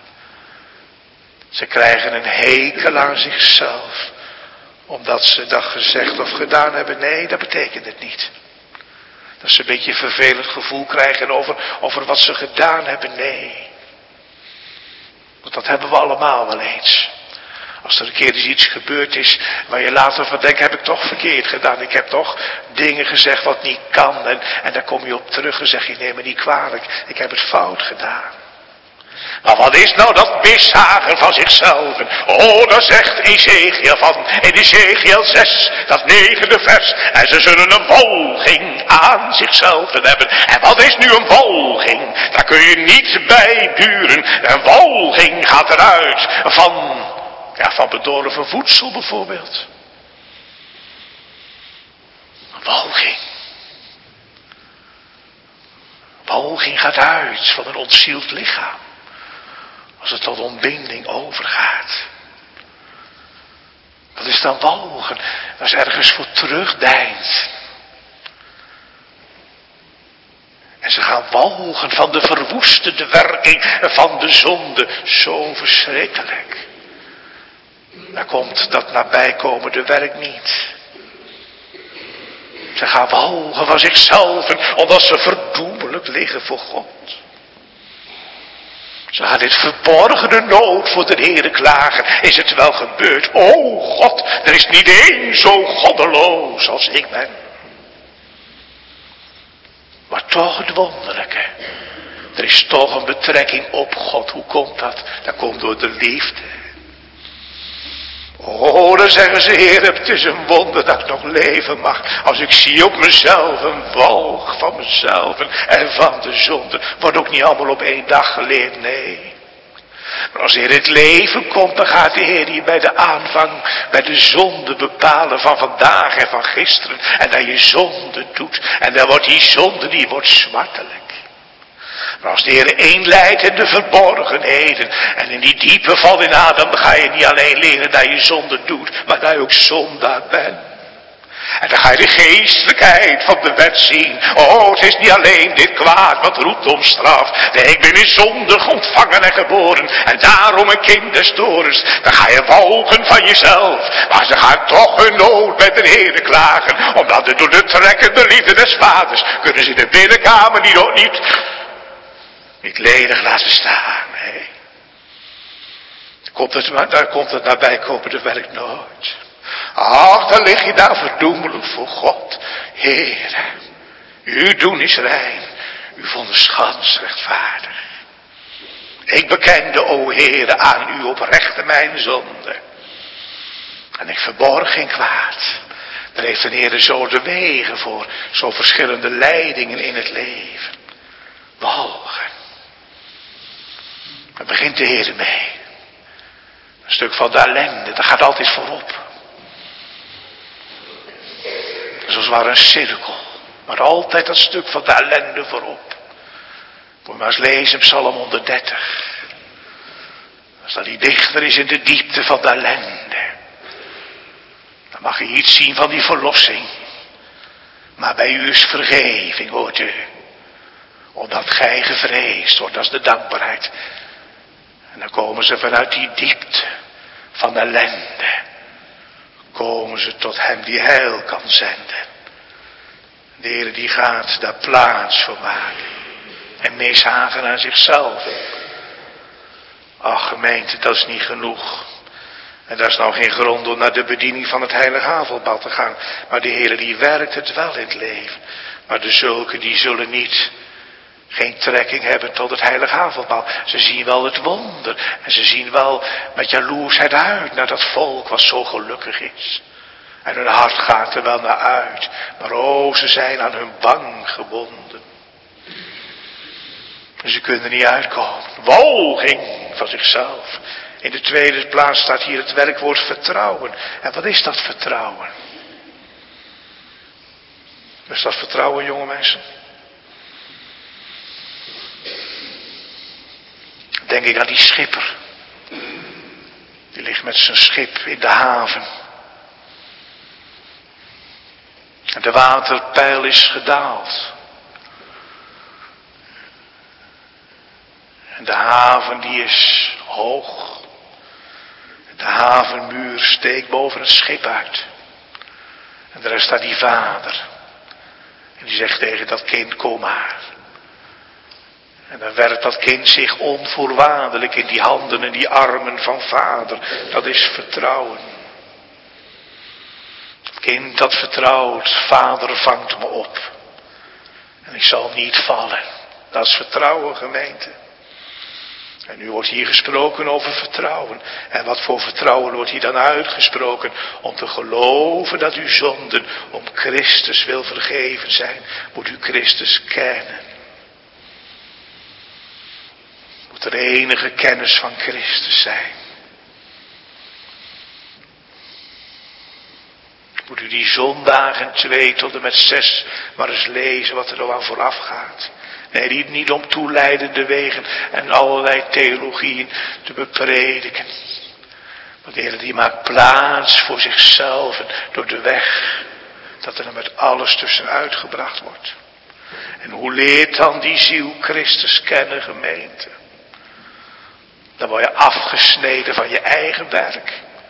Ze krijgen een hekel aan zichzelf. Omdat ze dat gezegd of gedaan hebben. Nee, dat betekent het niet. Dat ze een beetje een vervelend gevoel krijgen over wat ze gedaan hebben. Nee. Want dat hebben we allemaal wel eens. Als er een keer eens iets gebeurd is waar je later van denkt, heb ik toch verkeerd gedaan. Ik heb toch dingen gezegd wat niet kan. En daar kom je op terug en zeg je, neem me niet kwalijk. Ik heb het fout gedaan. Maar wat is nou dat mishagen van zichzelf? Oh, daar zegt Ezekiel van, in Ezekiel 6, dat 9e vers. En ze zullen een walging aan zichzelf hebben. En wat is nu een walging? Daar kun je niet bij duren. Een walging gaat eruit van bedorven voedsel bijvoorbeeld. Walging. Walging gaat uit van een ontzield lichaam. Als het tot ontbinding overgaat. Wat is dan walgen? Dat is ergens voor terugdeint. En ze gaan walgen van de verwoestende werking van de zonde. Zo verschrikkelijk. Daar komt dat nabijkomende werk niet. Ze gaan walgen van zichzelf, omdat ze verdoemelijk liggen voor God. Ze gaan dit verborgene nood voor de Heere klagen. Is het wel gebeurd? O God, er is niet één zo goddeloos als ik ben. Maar toch het wonderlijke. Er is toch een betrekking op God. Hoe komt dat? Dat komt door de liefde. Oh, dan zeggen ze, Heer, het is een wonder dat ik nog leven mag. Als ik zie op mezelf een walg van mezelf en van de zonde. Wordt ook niet allemaal op één dag geleerd, nee. Maar als de Heer het leven komt, dan gaat de Heer hier bij de aanvang, bij de zonde bepalen van vandaag en van gisteren. En dat je zonde doet. En dan wordt die zonde, die wordt smartelijk. Maar als de Heer één leidt in de verborgenheden en in die diepe val in Adam, dan ga je niet alleen leren dat je zonde doet, maar dat je ook zondaar bent. En dan ga je de geestelijkheid van de wet zien. Oh, het is niet alleen dit kwaad wat roept om straf. Nee, ik ben in zondig ontvangen en geboren. En daarom een kind des torens. Dan ga je walgen van jezelf. Maar ze gaan toch hun nood met de Heere klagen. Omdat door de trekkende liefde des vaders kunnen ze in de binnenkamer niet ledig laten staan. Nee. Daar komt het nabijkomende werk nooit. Ach, dan lig je daar verdoemelijk voor God. Heere, uw doen is rein, u vond de schans rechtvaardig. Ik bekende, o Heere, aan u oprechte mijn zonde. En ik verborg geen kwaad. Daar heeft de Heere zo de wegen voor, zo verschillende leidingen in het leven. Walgen. Daar begint de Heere mee. Een stuk van de ellende, dat gaat altijd voorop. Zoals waar een cirkel. Maar altijd dat stuk van de ellende voorop. Moet je maar eens lezen Psalm 130. Als dat die dichter is in de diepte van de ellende. Dan mag je iets zien van die verlossing. Maar bij u is vergeving, hoort u. Omdat gij gevreesd wordt, dat is de dankbaarheid. En dan komen ze vanuit die diepte van de ellende. Komen ze tot hem die heil kan zenden. De Heer die gaat daar plaats voor maken. En mishagen aan zichzelf. Ach gemeente, dat is niet genoeg. En dat is nou geen grond om naar de bediening van het heilige avondmaal te gaan. Maar de Heer die werkt het wel in het leven. Maar de zulken die zullen niet... geen trekking hebben tot het heilige avondmaal. Ze zien wel het wonder. En ze zien wel met jaloersheid uit naar dat volk wat zo gelukkig is. En hun hart gaat er wel naar uit. Maar oh, ze zijn aan hun bang gebonden. En ze kunnen er niet uitkomen. Walging van zichzelf. In de tweede plaats staat hier het werkwoord vertrouwen. En wat is dat vertrouwen? Is dat vertrouwen, jonge mensen? Denk ik aan die schipper. Die ligt met zijn schip in de haven. En de waterpeil is gedaald. En de haven die is hoog. De havenmuur steekt boven het schip uit. En daar staat die vader. En die zegt tegen dat kind, kom maar. En dan werpt dat kind zich onvoorwaardelijk in die handen en die armen van vader. Dat is vertrouwen. Het kind dat vertrouwt, vader vangt me op. En ik zal niet vallen. Dat is vertrouwen, gemeente. En nu wordt hier gesproken over vertrouwen. En wat voor vertrouwen wordt hier dan uitgesproken? Om te geloven dat uw zonden om Christus wil vergeven zijn. Moet u Christus kennen. Moet er enige kennis van Christus zijn. Moet u die zondagen 2 tot en met 6 maar eens lezen wat er nou aan vooraf gaat. Nee, niet om toeleidende wegen en allerlei theologieën te beprediken. Maar de Heer die maakt plaats voor zichzelf door de weg dat er met alles tussenuit gebracht wordt. En hoe leert dan die ziel Christus kennen, gemeente? Dan word je afgesneden van je eigen werk.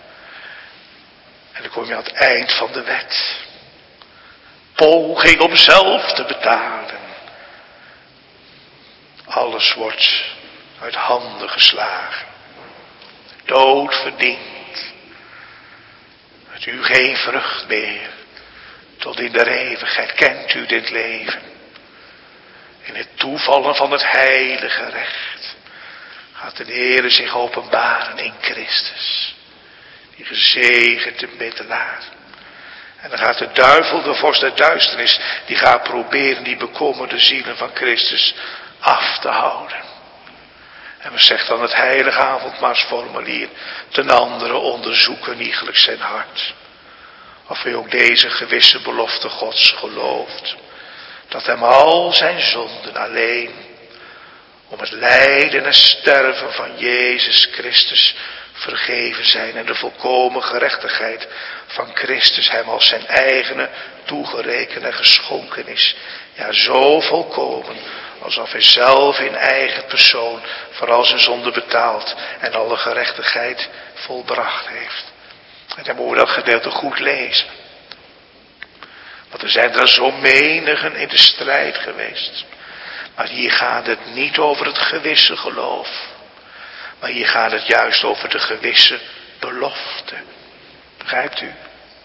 En dan kom je aan het eind van de wet. Poging om zelf te betalen. Alles wordt uit handen geslagen. Dood verdiend. Met u geen vrucht meer. Tot in de eeuwigheid kent u dit leven. In het toevallen van het heilige recht. Gaat de Heere zich openbaren in Christus. Die gezegende middelaar. En dan gaat de duivel, de vorst der duisternis, die gaat proberen die bekommerde zielen van Christus af te houden. En we zegt dan het heilige avondmaalsformulier, ten andere onderzoeken iegelijk zijn hart. Of hij ook deze gewisse belofte Gods gelooft. Dat hem al zijn zonden alleen om het lijden en sterven van Jezus Christus vergeven zijn. En de volkomen gerechtigheid van Christus hem als zijn eigene toegerekend en geschonken is. Ja, zo volkomen alsof hij zelf in eigen persoon voor al zijn zonde betaald en alle gerechtigheid volbracht heeft. En dan moeten we dat gedeelte goed lezen. Want er zijn er zo menigen in de strijd geweest. Maar hier gaat het niet over het gewisse geloof. Maar hier gaat het juist over de gewisse belofte. Begrijpt u?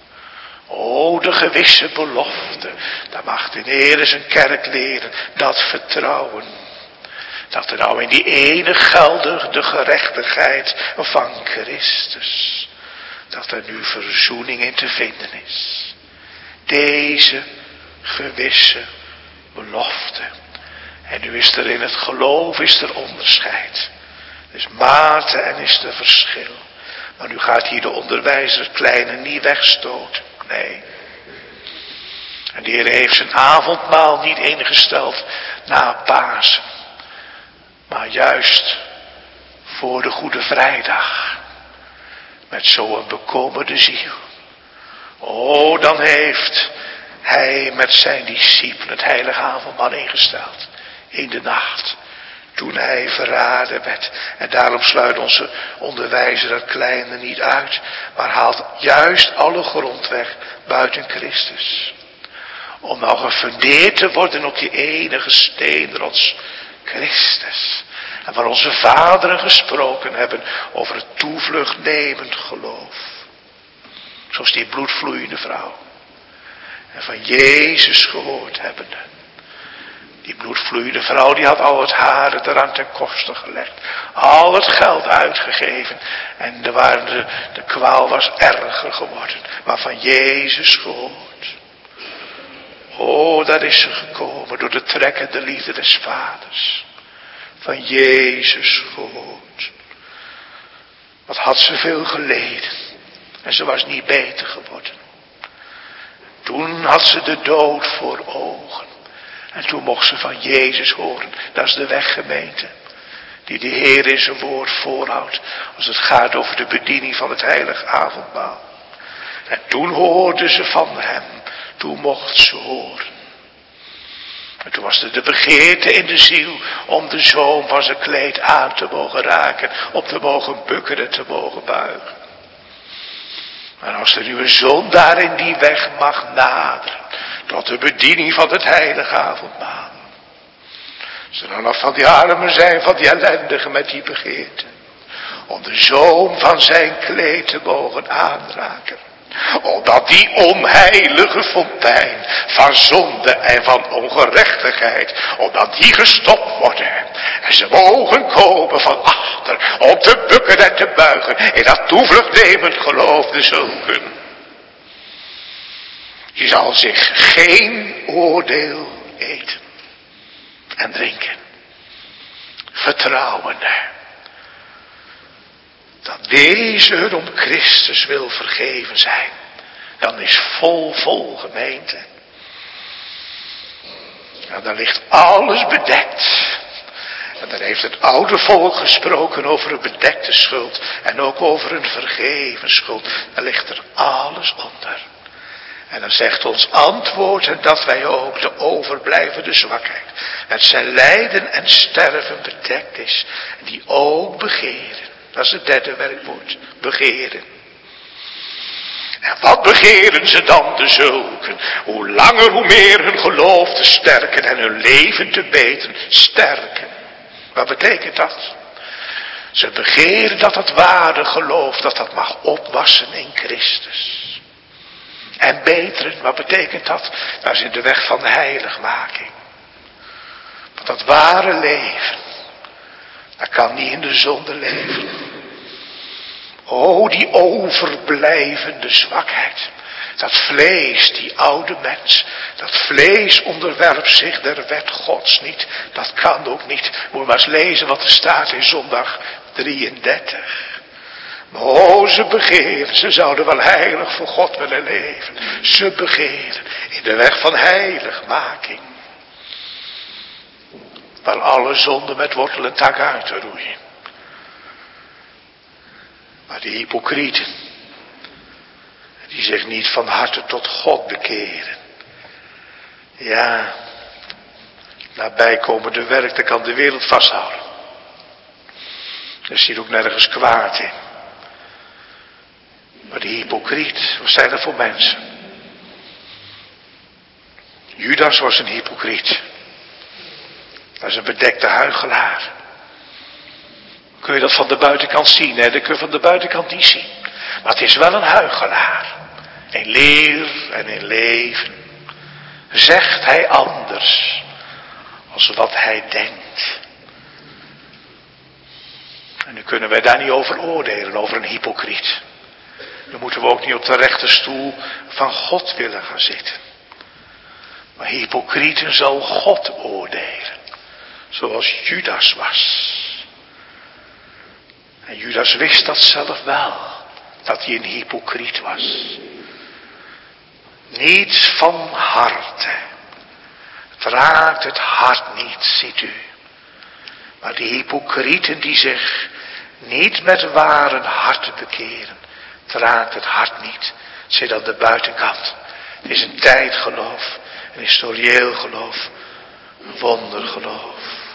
O, de gewisse belofte. Daar mag de Heer zijn kerk leren. Dat vertrouwen. Dat er nou in die ene geldige gerechtigheid van Christus. Dat er nu verzoening in te vinden is. Deze gewisse belofte. En nu is er in het geloof is er onderscheid. Er is mate en is er verschil. Maar nu gaat hier de onderwijzer het kleine niet wegstoten. Nee. En de Heer heeft zijn avondmaal niet ingesteld na Pasen. Maar juist voor de Goede Vrijdag. Met zo'n bekommerde ziel. O, dan heeft hij met zijn discipelen het heilige avondmaal ingesteld. In de nacht. Toen hij verraden werd. En daarom sluit onze onderwijzer het kleine niet uit. Maar haalt juist alle grond weg buiten Christus. Om nou gefundeerd te worden op die enige steenrots Christus. En waar onze vaderen gesproken hebben over het toevluchtnemend geloof. Zoals die bloedvloeiende vrouw. En van Jezus gehoord hebbende. Die bloedvloeiende vrouw die had al het haar eraan ten koste gelegd. Al het geld uitgegeven. En de kwaal was erger geworden. Maar van Jezus gehoord. O, daar is ze gekomen door de trekkende liefde des vaders. Van Jezus gehoord. Wat had ze veel geleden. En ze was niet beter geworden. Toen had ze de dood voor ogen. En toen mocht ze van Jezus horen. Dat is de weg, gemeente. Die de Heer in zijn woord voorhoudt. Als het gaat over de bediening van het heilige avondmaal. En toen hoorde ze van hem. Toen mocht ze horen. En toen was er de begeerte in de ziel. Om de zoom van zijn kleed aan te mogen raken. Om te mogen bukken en te mogen buigen. Maar als er nu een zondaar in die weg mag naderen. Tot de bediening van het heilige avondmaal. Ze dan nog van die armen zijn, van die ellendigen met die begeerte. Om de zoom van zijn kleed te mogen aanraken. Opdat die onheilige fontein van zonde en van ongerechtigheid, opdat die gestopt worden. En ze mogen komen van achter, om te bukken en te buigen, in dat toevluchtnemend geloof de zulken. Je zal zich geen oordeel eten en drinken. Vertrouwende. Dat deze hun om Christus wil vergeven zijn. Dan is vol gemeente. En dan ligt alles bedekt. En dan heeft het oude volk gesproken over een bedekte schuld. En ook over een vergeven schuld. Dan ligt er alles onder. En dan zegt ons antwoord en dat wij ook de overblijvende zwakheid met zijn lijden en sterven bedekt is. Die ook begeren. Dat is het derde werkwoord. Begeren. En wat begeren ze dan te zulken? Hoe langer hoe meer hun geloof te sterken en hun leven te beteren. Sterken. Wat betekent dat? Ze begeren dat het ware geloof, dat mag opwassen in Christus. En beteren, wat betekent dat? Dat is in de weg van de heiligmaking. Want dat ware leven, dat kan niet in de zonde leven. O, die overblijvende zwakheid. Dat vlees, die oude mens. Dat vlees onderwerpt zich der wet Gods niet. Dat kan ook niet. Moet maar eens lezen wat er staat in zondag 33. Maar o, ze begeren. Ze zouden wel heilig voor God willen leven. Ze begeren in de weg van heiligmaking. Waar alle zonden met wortel en tak uit te roeien. Maar die hypocrieten, die zich niet van harte tot God bekeren. Ja, nabijkomende werk, dat kan de wereld vasthouden. Er zit ook nergens kwaad in. Maar die hypocriet, wat zijn dat voor mensen? Judas was een hypocriet. Dat is een bedekte huichelaar. Kun je dat van de buitenkant zien? Nee, dat kun je van de buitenkant niet zien. Maar het is wel een huichelaar. In leer en in leven. Zegt hij anders als wat hij denkt. En nu kunnen wij daar niet over oordelen, over een hypocriet. Dan moeten we ook niet op de rechterstoel van God willen gaan zitten. Maar hypocrieten zal God oordelen. Zoals Judas was. En Judas wist dat zelf wel. Dat hij een hypocriet was. Niet van harte. Het raakt het hart niet, ziet u. Maar die hypocrieten die zich niet met ware hart bekeren. Het raakt het hart niet. Het zit aan de buitenkant. Het is een tijdgeloof. Een historieel geloof. Een wondergeloof.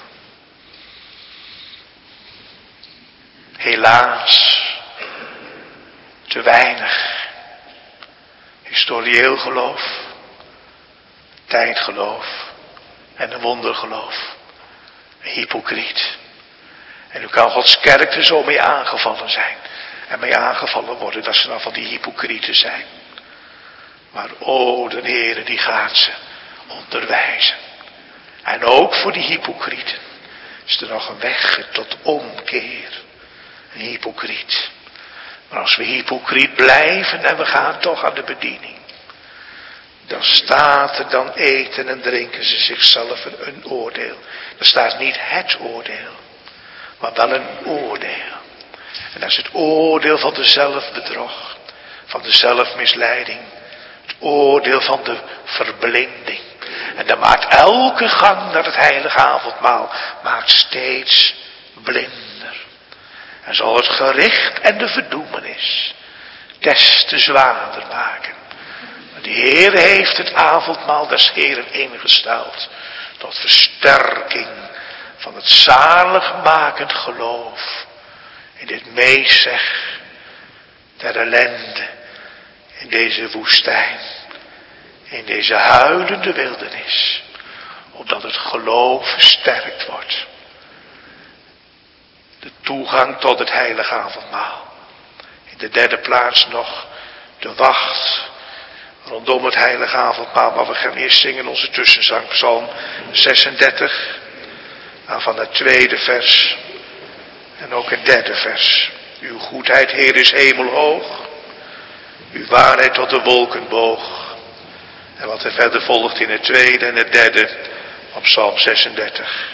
Helaas. Te weinig. Historieel geloof. Tijdgeloof. En een wondergeloof. Een hypocriet. En nu kan Gods kerk er zo mee aangevallen zijn. En mee aangevallen worden dat ze dan van die hypocrieten zijn. Maar o, de Heere die gaat ze onderwijzen. En ook voor die hypocrieten is er nog een weg tot omkeer. Een hypocriet. Maar als we hypocriet blijven en we gaan toch aan de bediening. Dan staat er, dan eten en drinken ze zichzelf een oordeel. Er staat niet het oordeel, maar wel een oordeel. En dat is het oordeel van de zelfbedrog, van de zelfmisleiding. Het oordeel van de verblinding. En dat maakt elke gang naar het heilige avondmaal, maakt steeds blinder. En zal het gericht en de verdoemenis des te zwaarder maken. Maar de Heer heeft het avondmaal des Heeren ingesteld tot versterking van het zaligmakend geloof in dit meezeg der ellende, in deze woestijn, in deze huilende wildernis, opdat het geloof versterkt wordt. De toegang tot het heilige avondmaal. In de derde plaats nog de wacht rondom het heilige avondmaal. Maar we gaan eerst zingen onze tussenzang, Psalm 36. Nou, van het tweede vers en ook het derde vers. Uw goedheid, Heer, is hemelhoog. Uw waarheid tot de wolken boog. En wat er verder volgt in het tweede en het derde op Psalm 36.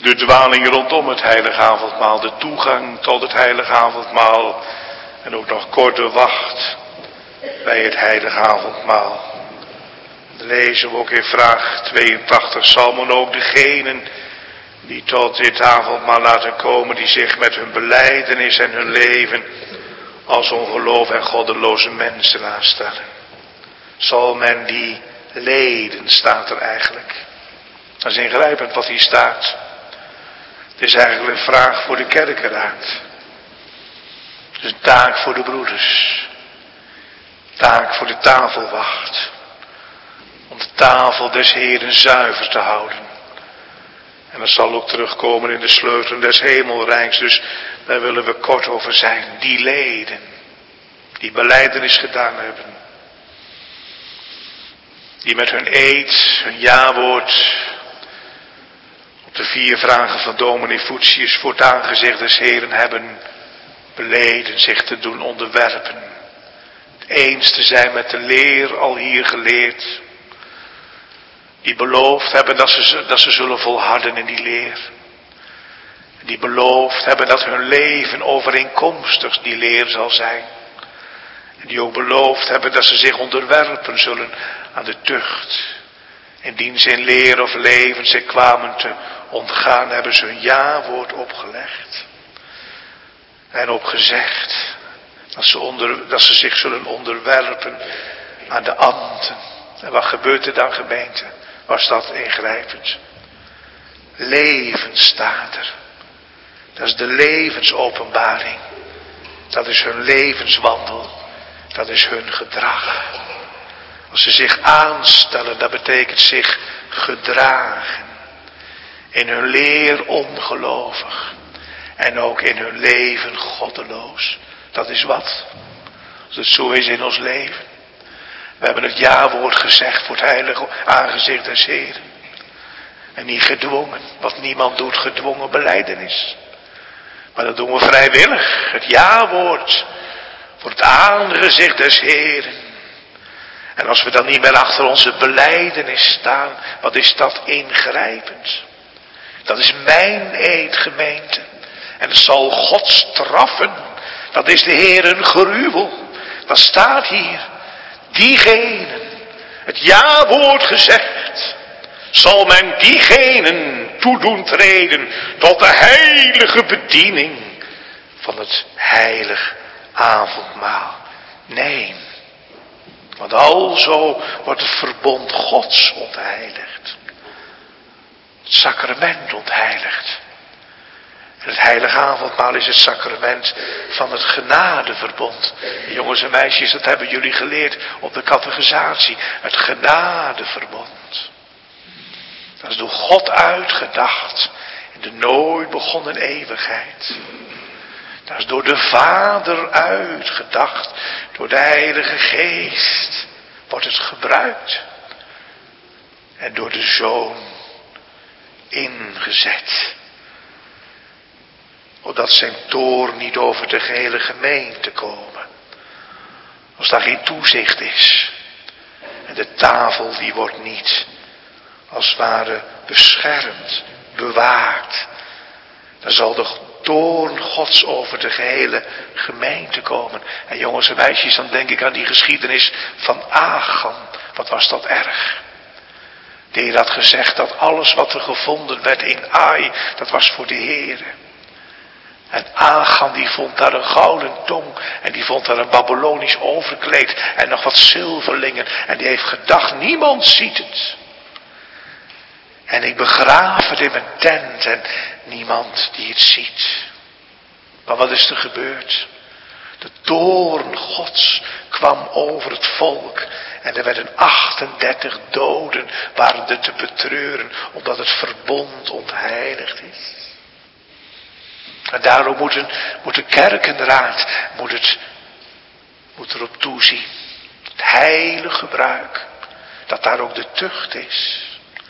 De dwaling rondom het heilige avondmaal, de toegang tot het heilige avondmaal en ook nog korte wacht bij het heilige avondmaal. Dat lezen we ook in vraag 82, Salmon ook degenen die tot dit avondmaal laten komen, die zich met hun belijdenis en hun leven als ongeloof en goddeloze mensen aanstellen. Zal men die leden, staat er eigenlijk. Dat is ingrijpend wat hier staat. Het is eigenlijk een vraag voor de kerkenraad. Het is een taak voor de broeders. Taak voor de tafelwacht. Om de tafel des Heeren zuiver te houden. En dat zal ook terugkomen in de sleutelen des hemelrijks. Dus daar willen we kort over zijn. Die leden. Die belijdenis gedaan hebben. Die met hun eed, hun jawoord. Op de 4 vragen van dominee Voetius voor het aangezicht des Heeren hebben beleden zich te doen onderwerpen. Het eens te zijn met de leer al hier geleerd. Die beloofd hebben dat ze zullen volharden in die leer. Die beloofd hebben dat hun leven overeenkomstig die leer zal zijn. En die ook beloofd hebben dat ze zich onderwerpen zullen aan de tucht. Indien ze in leer of leven zich kwamen te ontgaan, hebben ze hun ja-woord opgelegd. En ook gezegd dat ze zich zullen onderwerpen aan de ambten. En wat gebeurt er dan, gemeente? Was dat ingrijpend? Leven staat er. Dat is de levensopenbaring. Dat is hun levenswandel. Dat is hun gedrag. Als ze zich aanstellen, dat betekent zich gedragen. In hun leer ongelovig. En ook in hun leven goddeloos. Dat is wat. Als het zo is in ons leven. We hebben het ja-woord gezegd voor het heilige aangezicht des Heeren. En niet gedwongen. Wat niemand doet, gedwongen belijdenis. Maar dat doen we vrijwillig. Het ja-woord voor het aangezicht des Heeren. En als we dan niet meer achter onze belijdenis staan, wat is dat ingrijpend. Dat is mijn eed, gemeente. En het zal God straffen. Dat is de Heer een gruwel. Dat staat hier. Diegenen, het ja-woord gezegd, zal men diegenen toedoen treden tot de heilige bediening van het heilig avondmaal. Nee, want alzo wordt het verbond Gods ontheiligd. Het sacrament ontheiligd. En het heilige avondmaal is het sacrament van het genadeverbond. Jongens en meisjes, dat hebben jullie geleerd op de catechisatie. Het genadeverbond. Dat is door God uitgedacht in de nooit begonnen eeuwigheid. Dat is door de Vader uitgedacht. Door de Heilige Geest wordt het gebruikt. En door de Zoon ingezet. Opdat zijn toorn niet over de gehele gemeente komen. Als daar geen toezicht is. En de tafel die wordt niet als het ware beschermd, bewaakt. Dan zal de toorn Gods over de gehele gemeente komen. En jongens en meisjes, dan denk ik aan die geschiedenis van Achan. Wat was dat erg. De Heer had gezegd dat alles wat er gevonden werd in Ai, dat was voor de Heer. En Achan die vond daar een gouden tong. En die vond daar een Babylonisch overkleed. En nog wat zilverlingen. En die heeft gedacht, niemand ziet het. En ik begraaf het in mijn tent. En niemand die het ziet. Maar wat is er gebeurd? De toorn Gods kwam over het volk. En er werden 38 doden. Waren er te betreuren. Omdat het verbond ontheiligd is. En daarom moet de kerkenraad moet erop toezien. Het heilige gebruik. Dat daar ook de tucht is.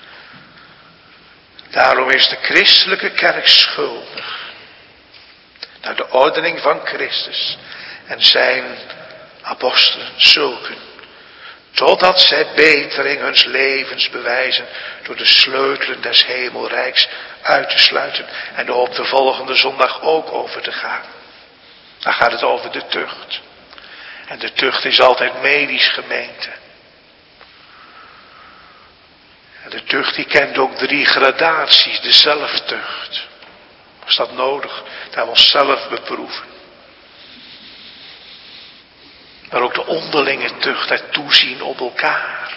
Daarom is de christelijke kerk schuldig. Naar de ordening van Christus. En zijn apostelen zulken. Totdat zij betering huns levens bewijzen door de sleutelen des hemelrijks uit te sluiten en er op de volgende zondag ook over te gaan. Dan gaat het over de tucht. En de tucht is altijd medisch, gemeente. En de tucht die kent ook 3 gradaties, de zelftucht. Is dat nodig? Dat we onszelf beproeven. Maar ook de onderlinge tucht, het toezien op elkaar.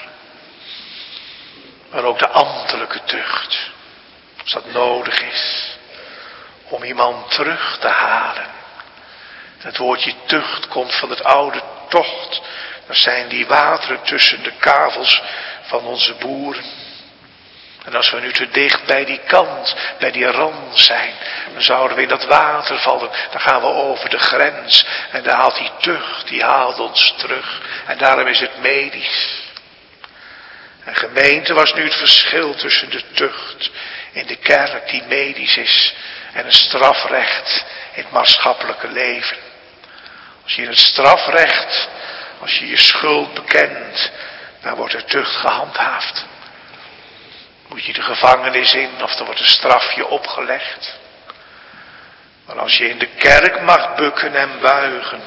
Maar ook de ambtelijke tucht. Als dat nodig is. Om iemand terug te halen. Het woordje tucht komt van het oude tocht. Dat zijn die wateren tussen de kavels van onze boeren. En als we nu te dicht bij die kant, bij die rand zijn, dan zouden we in dat water vallen. Dan gaan we over de grens. En dan haalt die tucht, die haalt ons terug. En daarom is het medisch. En gemeente was nu het verschil tussen de tucht in de kerk die medisch is. En een strafrecht in het maatschappelijke leven. Als je in het strafrecht, als je je schuld bekent, dan wordt de tucht gehandhaafd. Moet je de gevangenis in of er wordt een strafje opgelegd. Maar als je in de kerk mag bukken en buigen,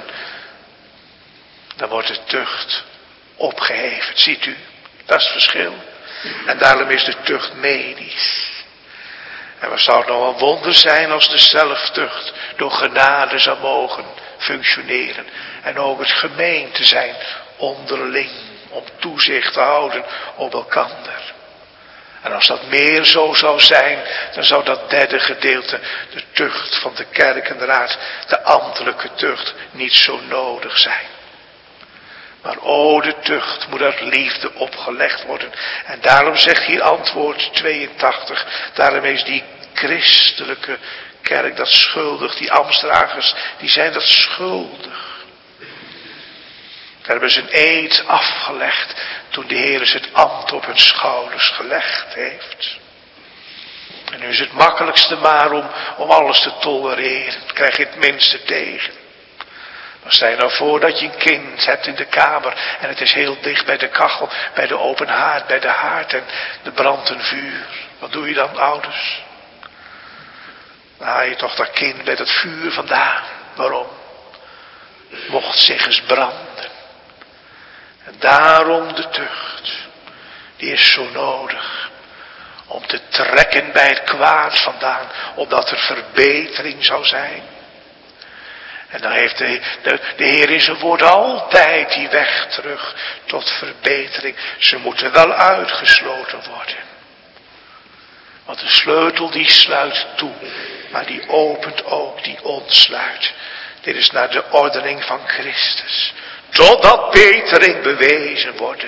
dan wordt de tucht opgeheven. Ziet u, dat is het verschil. En daarom is de tucht medisch. En wat zou het nou een wonder zijn als de zelftucht door genade zou mogen functioneren. En ook het gemeente zijn onderling om toezicht te houden op elkander. En als dat meer zo zou zijn, dan zou dat derde gedeelte, de tucht van de kerkenraad, de ambtelijke tucht, niet zo nodig zijn. Maar de tucht moet uit liefde opgelegd worden. En daarom zegt hier antwoord 82, daarom is die christelijke kerk dat schuldig, die ambtsdragers, die zijn dat schuldig. Daar hebben ze een eed afgelegd toen de Heer het ambt op hun schouders gelegd heeft. En nu is het makkelijkste maar om alles te tolereren. Dan krijg je het minste tegen. Maar stel je nou voor dat je een kind hebt in de kamer en het is heel dicht bij de kachel, bij de open haard, bij de haard en er brandt een vuur. Wat doe je dan, ouders? Dan haal je toch dat kind bij dat vuur vandaan. Waarom? Mocht zich eens branden. En daarom de tucht, die is zo nodig. Om te trekken bij het kwaad vandaan, opdat er verbetering zou zijn. En dan heeft de Heer in zijn woord altijd die weg terug tot verbetering. Ze moeten wel uitgesloten worden. Want de sleutel die sluit toe, maar die opent ook, die ontsluit. Dit is naar de ordening van Christus. Totdat betering bewezen wordt.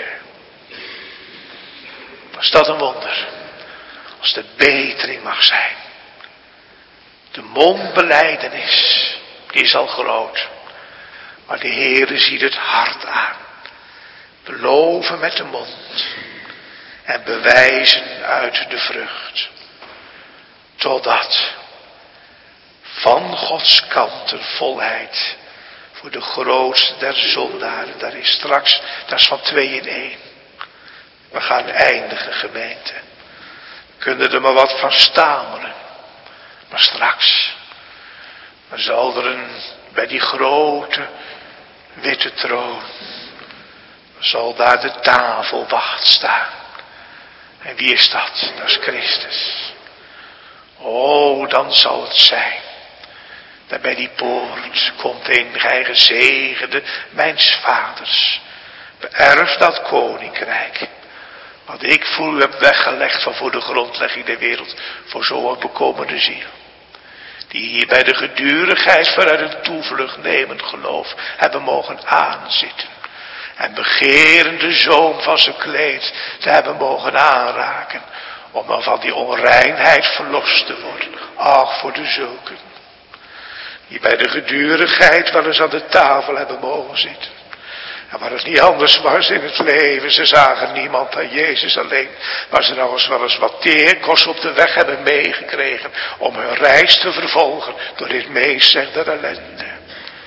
Was dat een wonder? Als de betering mag zijn. De mondbelijdenis, die is al groot. Maar de Heere ziet het hart aan. Beloven met de mond. En bewijzen uit de vrucht. Totdat van Gods kant een volheid voor de grootste der zondaren. Daar is straks, dat is van 2 in 1. We gaan eindigen, gemeente. We kunnen er maar wat van stamelen. Maar straks, dan zal er bij die grote witte troon, zal daar de tafelwacht staan. En wie is dat? Dat is Christus. Dan zal het zijn. Daar bij die poort komt een, gij gezegende mijns vaders. Beërf dat koninkrijk. Wat ik voor u heb weggelegd van voor de grondlegging der wereld. Voor zo'n bekommerde ziel. Die hier bij de gedurigheid vanuit een toevlucht nemend geloof hebben mogen aanzitten. En begeren de zoom van zijn kleed te hebben mogen aanraken. Om dan van die onreinheid verlost te worden. Ach, voor de zulken. Die bij de gedurigheid wel eens aan de tafel hebben mogen zitten. En waar het niet anders was in het leven. Ze zagen niemand dan Jezus alleen. Maar ze nou eens wel eens wat teerkost op de weg hebben meegekregen. Om hun reis te vervolgen door dit meest der ellende.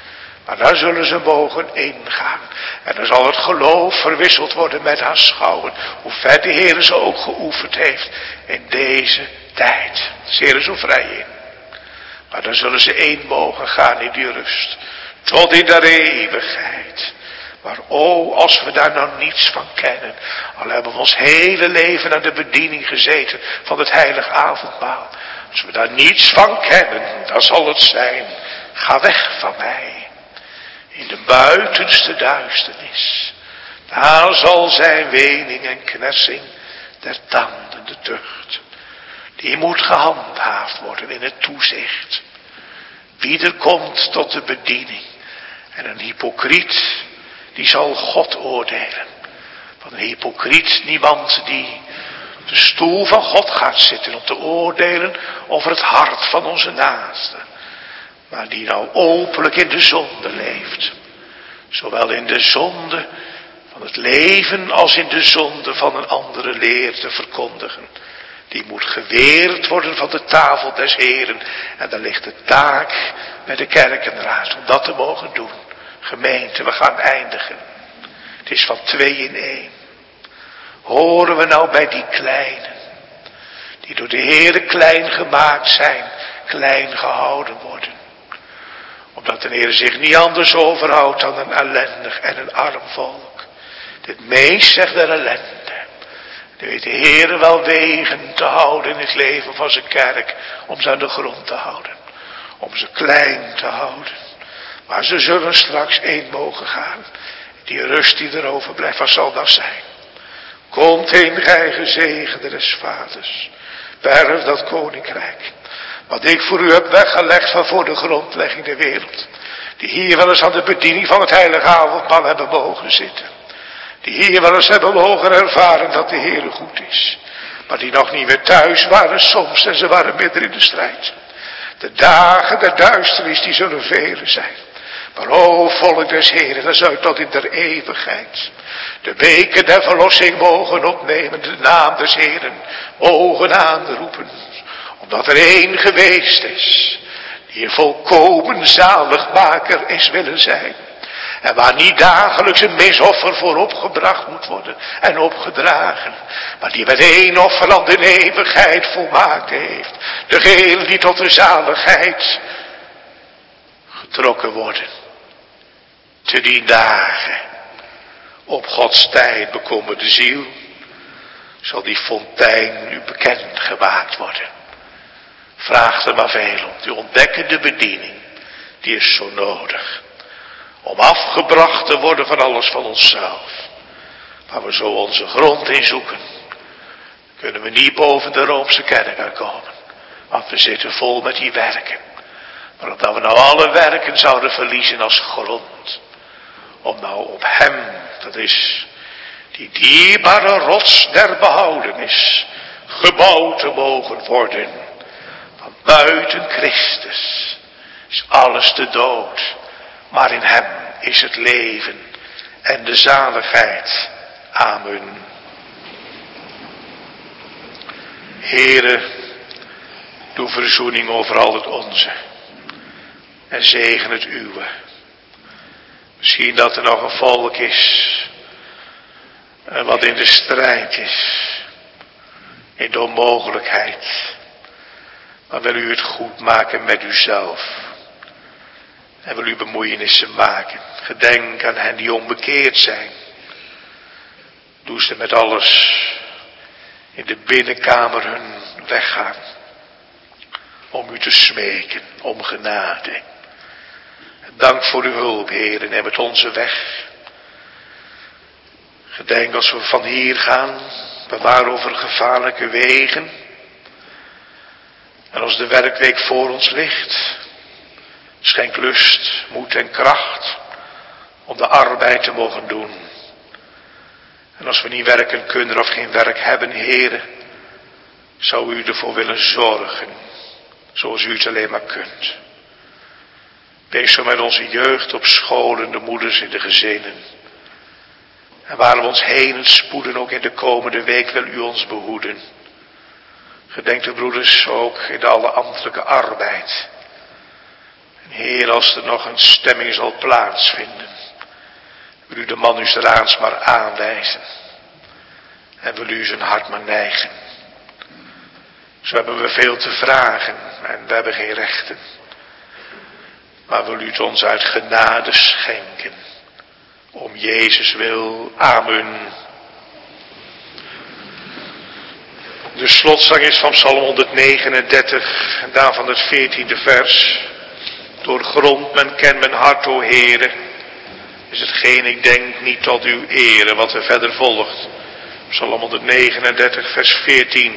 Maar daar zullen ze mogen ingaan. En dan zal het geloof verwisseld worden met aanschouwen. Hoe ver de Heer ze ook geoefend heeft in deze tijd. Zeer er zo vrij in. Maar dan zullen ze in mogen gaan in die rust. Tot in de eeuwigheid. Maar als we daar nou niets van kennen. Al hebben we ons hele leven aan de bediening gezeten van het heilige avondmaal. Als we daar niets van kennen, dan zal het zijn. Ga weg van mij. In de buitenste duisternis. Daar zal zijn wening en knersing der tanden, de tucht. Die moet gehandhaafd worden in het toezicht. Wie er komt tot de bediening. En een hypocriet, die zal God oordelen. Van een hypocriet niemand die op de stoel van God gaat zitten om te oordelen over het hart van onze naaste. Maar die nou openlijk in de zonde leeft. Zowel in de zonde van het leven als in de zonde van een andere leer te verkondigen. Die moet geweerd worden van de tafel des Heren. En daar ligt de taak met de kerkenraad om dat te mogen doen. Gemeente, we gaan eindigen. Het is van 2 in 1. Horen we nou bij die kleinen. Die door de Heere klein gemaakt zijn. Klein gehouden worden. Omdat de Heer zich niet anders overhoudt dan een ellendig en een arm volk. Dit meest zegt der ellende. Die weet de Heer wel wegen te houden in het leven van zijn kerk. Om ze aan de grond te houden. Om ze klein te houden. Maar ze zullen straks één mogen gaan. Die rust die er overblijft, wat zal dat zijn? Komt heen, gij gezegende des vaders. Berf dat koninkrijk. Wat ik voor u heb weggelegd van voor de grondlegging der wereld. Die hier wel eens aan de bediening van het heilige avondmaal hebben mogen zitten. Die hier wel eens hebben mogen ervaren dat de Heere goed is. Maar die nog niet weer thuis waren soms en ze waren midden in de strijd. De dagen der duisternis die zullen vele zijn. Maar o volk des Heren, dat zou tot in der eeuwigheid. De weken der verlossing mogen opnemen, de naam des Heren mogen aanroepen. Omdat er één geweest is, die een volkomen zaligmaker is willen zijn. En waar niet dagelijks een misoffer voor opgebracht moet worden en opgedragen. Maar die met één offerand in eeuwigheid volmaakt heeft. Degene die tot de zaligheid getrokken worden. Te die dagen op Gods tijd bekommerde ziel. Zal die fontein u bekend gemaakt worden. Vraag er maar veel om. Die ontdekkende bediening. Die is zo nodig. Om afgebracht te worden van alles van onszelf. Waar we zo onze grond in zoeken. Kunnen we niet boven de Roomse kerk uitkomen. Want we zitten vol met die werken. Maar omdat we nou alle werken zouden verliezen als grond. Om nou op hem, dat is die dierbare rots der behoudenis, gebouwd te mogen worden. Van buiten Christus is alles te dood. Maar in hem is het leven en de zaligheid. Amen. Heere, doe verzoening over al het onze. En zegen het uwe. Misschien dat er nog een volk is. Wat in de strijd is. In de onmogelijkheid. Maar wil u het goed maken met uzelf. En wil u bemoeienissen maken. Gedenk aan hen die onbekeerd zijn. Doe ze met alles in de binnenkamer hun weggaan. Om u te smeken om genade. Dank voor uw hulp, Heer, en neem het onze weg. Gedenk als we van hier gaan, bewaar over gevaarlijke wegen. En als de werkweek voor ons ligt, schenk lust, moed en kracht om de arbeid te mogen doen. En als we niet werken kunnen of geen werk hebben, Heer, zou u ervoor willen zorgen, zoals u het alleen maar kunt. Wees zo met onze jeugd op scholen, de moeders in de gezinnen. En waar we ons heen spoeden, ook in de komende week, wil u ons behoeden. Gedenk de broeders ook in de alle ambtelijke arbeid. Heer, als er nog een stemming zal plaatsvinden, wil u de man uws raads maar aanwijzen. En wil u zijn hart maar neigen. Zo hebben we veel te vragen en we hebben geen rechten. Maar wil u het ons uit genade schenken. Om Jezus wil. Amen. De slotzang is van Psalm 139 en daarvan het 14e vers. Doorgrond men kent mijn hart, o Heere, is hetgeen ik denk niet tot uw ere. Wat er verder volgt. Psalm 139 vers 14.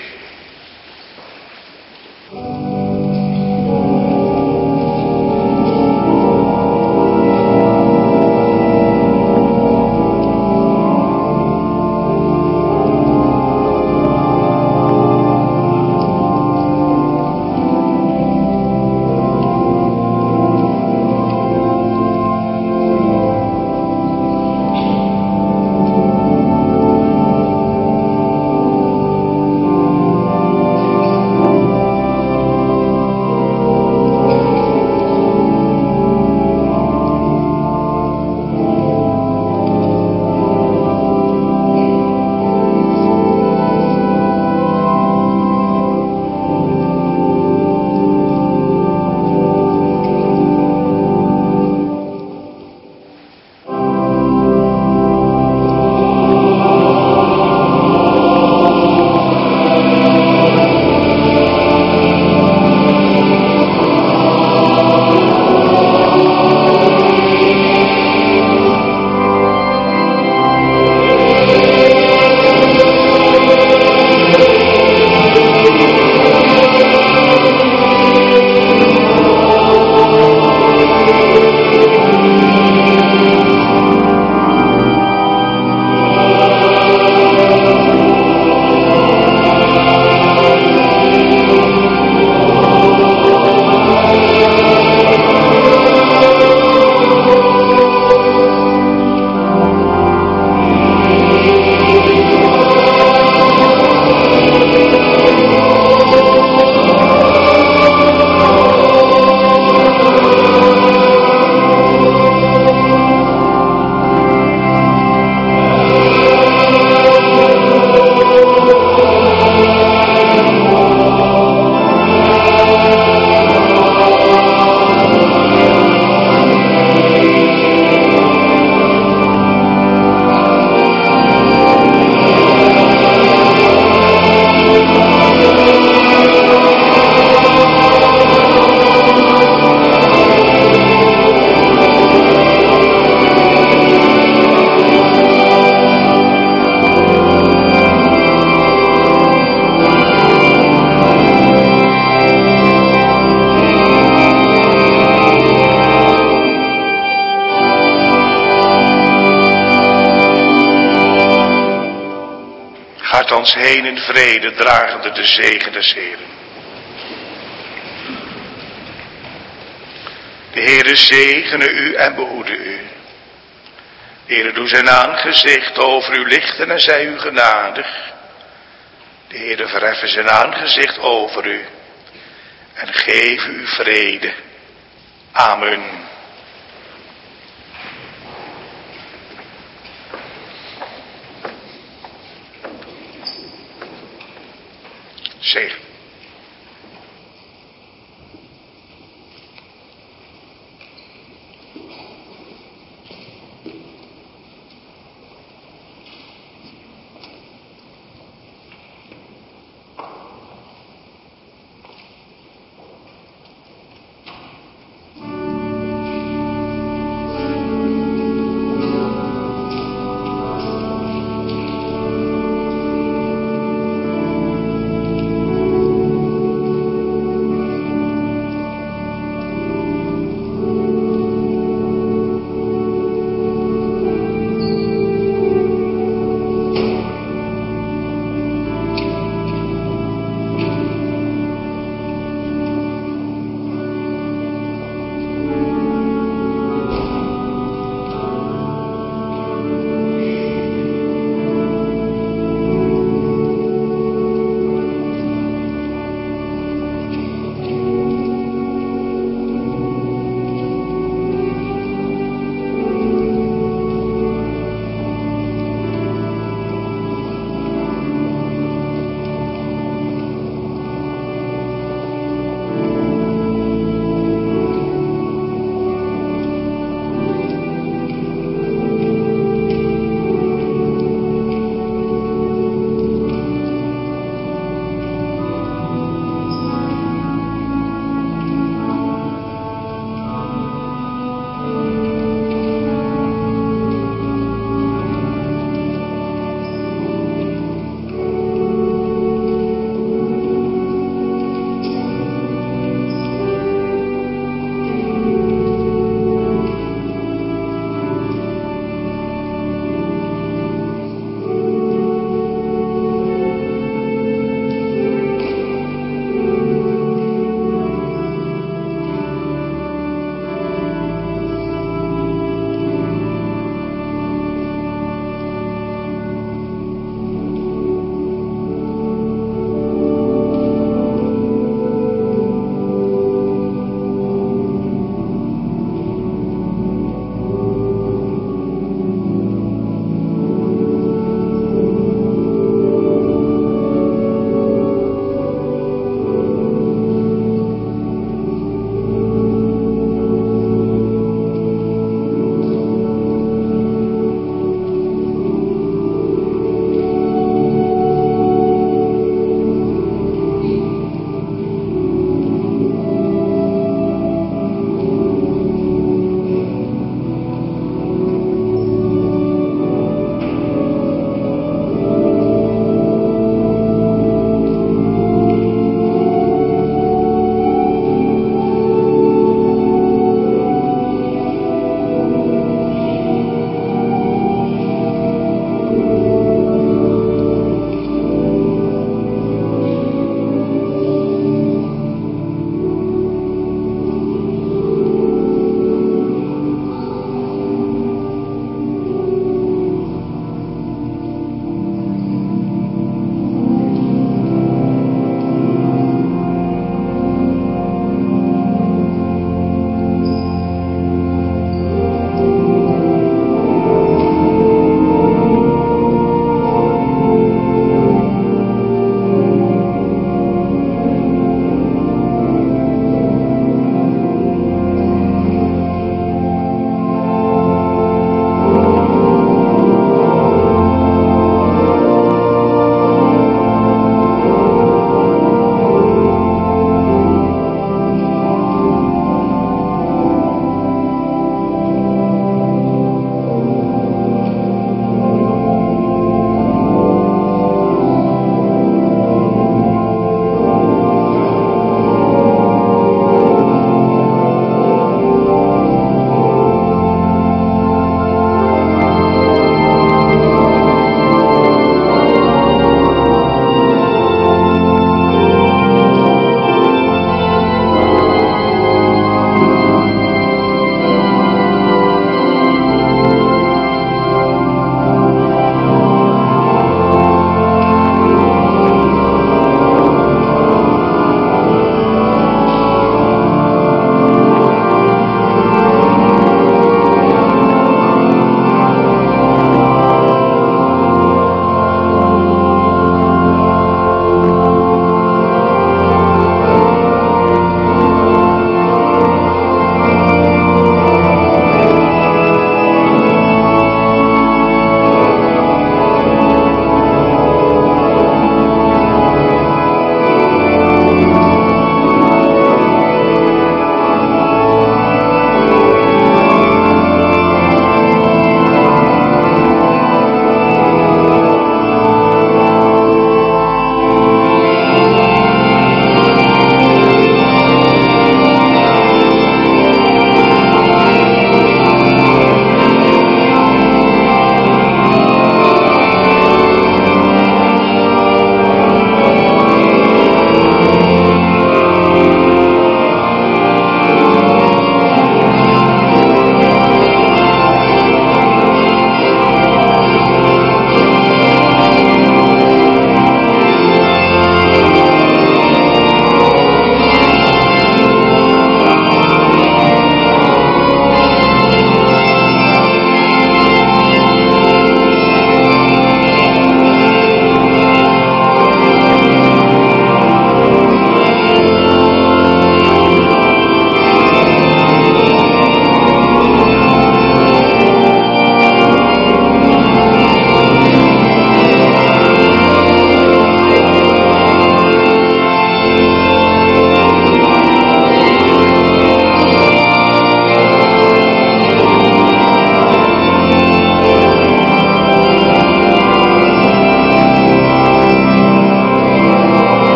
Gaat ons heen in vrede, dragende de zegen des Heeren. De Heere zegene u en behoede u. De Heere doe zijn aangezicht over u lichten en zij u genadig. De Heere verheffen zijn aangezicht over u en geef u vrede. Amen. Zegen.